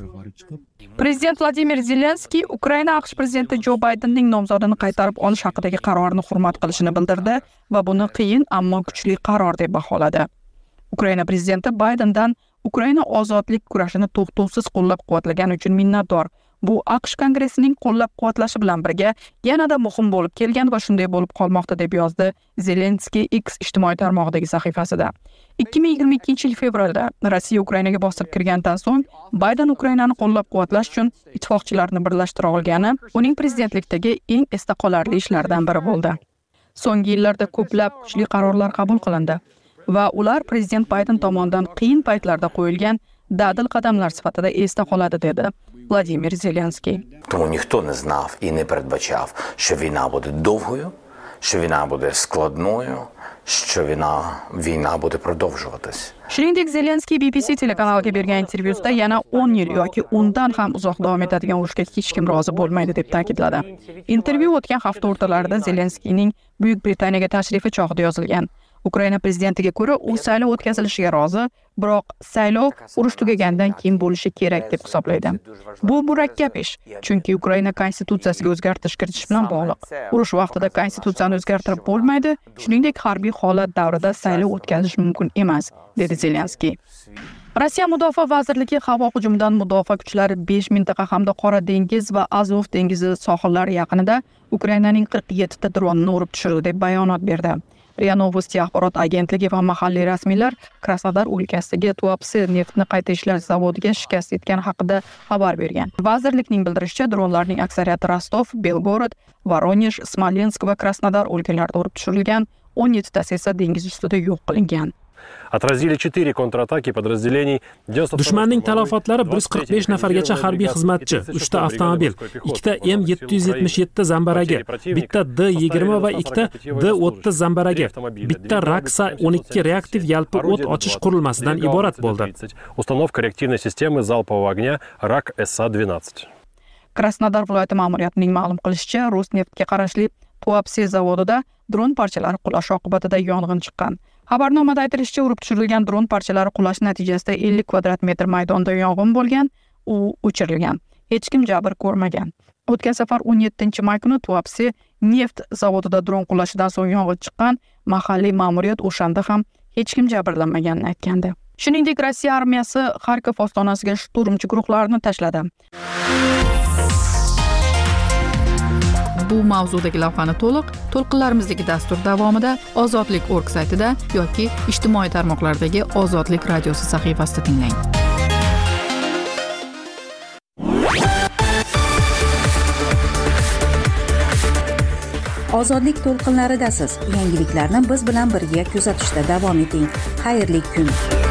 Prezident Vladimir Zelenskiy Ukraina AQSh prezidenti Jo Baydenning nomzodini qaytarib olish haqidagi qarorini hurmat qilishini bildirdi va buni qiyin ammo kuchli qaror deb baholadi. Ukraina prezidenti Baydendan Ukraina ozodlik kurashini to'xtovsiz qo'llab-quvvatlagani uchun minnatdor. Bu AQSh kongressining qo'llab-quvvatlashi bilan birga yanada muhim bo'lib kelgan va shunday bo'lib qolmoqda deb yozdi Zelenskiy X ijtimoiy tarmog'idagi sahifasida. 2022-yil fevralda Rossiya Ukrainaga bosib kirgandan so'ng Bayden Ukrainani qo'llab-quvvatlash uchun ittifoqchilarni birlashtira olgani uning prezidentlikdagi eng esda qolarli ishlardan biri bo'ldi. So'nggi yillarda ko'plab kuchli qarorlar qabul qilindi va ular prezident Bayden tomonidan qiyin paytlarda qo'yilgan dadil qadamlar sifatida esda qoladi dedi Владимир Зеленський. Тому ніхто не знав і не передбачав, що війна буде довгою, що війна буде складною, що війна буде продовжуватись. Shuningdek, Zelenskiy BBC telekanaliga bergan intervyusida yana 10 yil yoki undan ham uzoq davom etadigan urushga hech kim rozi bo'lmaydi deb ta'kidladi. Intervyu o'tgan hafta o'rtalarida Zelenskiyning Buyuk Britaniyaga tashrifi chog'ida yozilgan. Ukraina prezidentiga ko'ra, u saylov o'tkazilishiga rozi, biroq saylov urush tugagandan keyin bo'lishi kerak deb hisoblaydi. Bu murakkab ish, chunki Ukraina konstitutsiyasiga o'zgartirish kiritish bilan bog'liq. Urush vaqtida konstitutsiyani o'zgartirib bo'lmaydi, shuningdek harbiy holat davrida saylov o'tkazish mumkin emas, dedi Zelenskiy. Rossiya Mudofaa vazirligi havo hujumidan mudofaa kuchlari 5 mintaqa hamda Qora dengiz va Azov dengizi sohillari yaqinida Ukrainaning 47 ta dronini urib tushirdi deb bayonot berdi. RIA Novosti axborot agentligi va mahalliy rasmiylar Krasnodar o'lkasidagi Tuapse neftni qayta ishlash zavodiga shikast yetgani haqida xabar bergan. Vazirlikning bildirishicha, dronlarning aksariyati Rostov, Belgorod, Voronezh, Smolensk va Krasnodar o'lkalarida urib tushirilgan, 17 tasi esa dengiz ustida yo'q qilingan. Отразили 4 контратаки подразделений 92-го Dushmanning talofotlari 145 nafargacha harbiy xizmatchi, 3 ta avtomobil, 2 ta M777 zambaragi, bitta D20 va 2 ta D30 zambaragi, bitta Raksa 12 reaktiv yalpi o't ochish qurilmasidan iborat bo'ldi. Установка реактивной системы залпового огня РАК СА-12. Krasnodar viloyati ma'muriyatining ma'lum qilishicha, Rosneftga qarashli Tuapse zavodida dron parchalari qulashi oqibatida yong'in chiqqan. Xabarnomada aytilishicha, urib tushirilgan dron parchalari qulash natijasida 50 kvadrat metr maydonda yong'in bo'lgan, u o'chirilgan. Hech kim jabr ko'rmagan. O'tgan safar 17-may kuni Tuapse neft zavodida dron qulashidan so'ng yong'in chiqqan. Mahalliy ma'muriyat o'shanda ham hech kim jabrlanmaganini aytgandi. Shuningdek, Rossiya armiyasi Xarkov ostonasiga shturmchi guruhlarni tashladi. Bu mavzudagi lavhani to'lqinlarimizdagi dastur davomida Ozodlik.org saytida yoki ijtimoiy tarmoqlardagi Ozodlik radiosi sahifasida tinglang. Ozodlik to'lqinlaridasiz. Yangiliklarni biz bilan birga kuzatishda davom eting. Xayrli kun.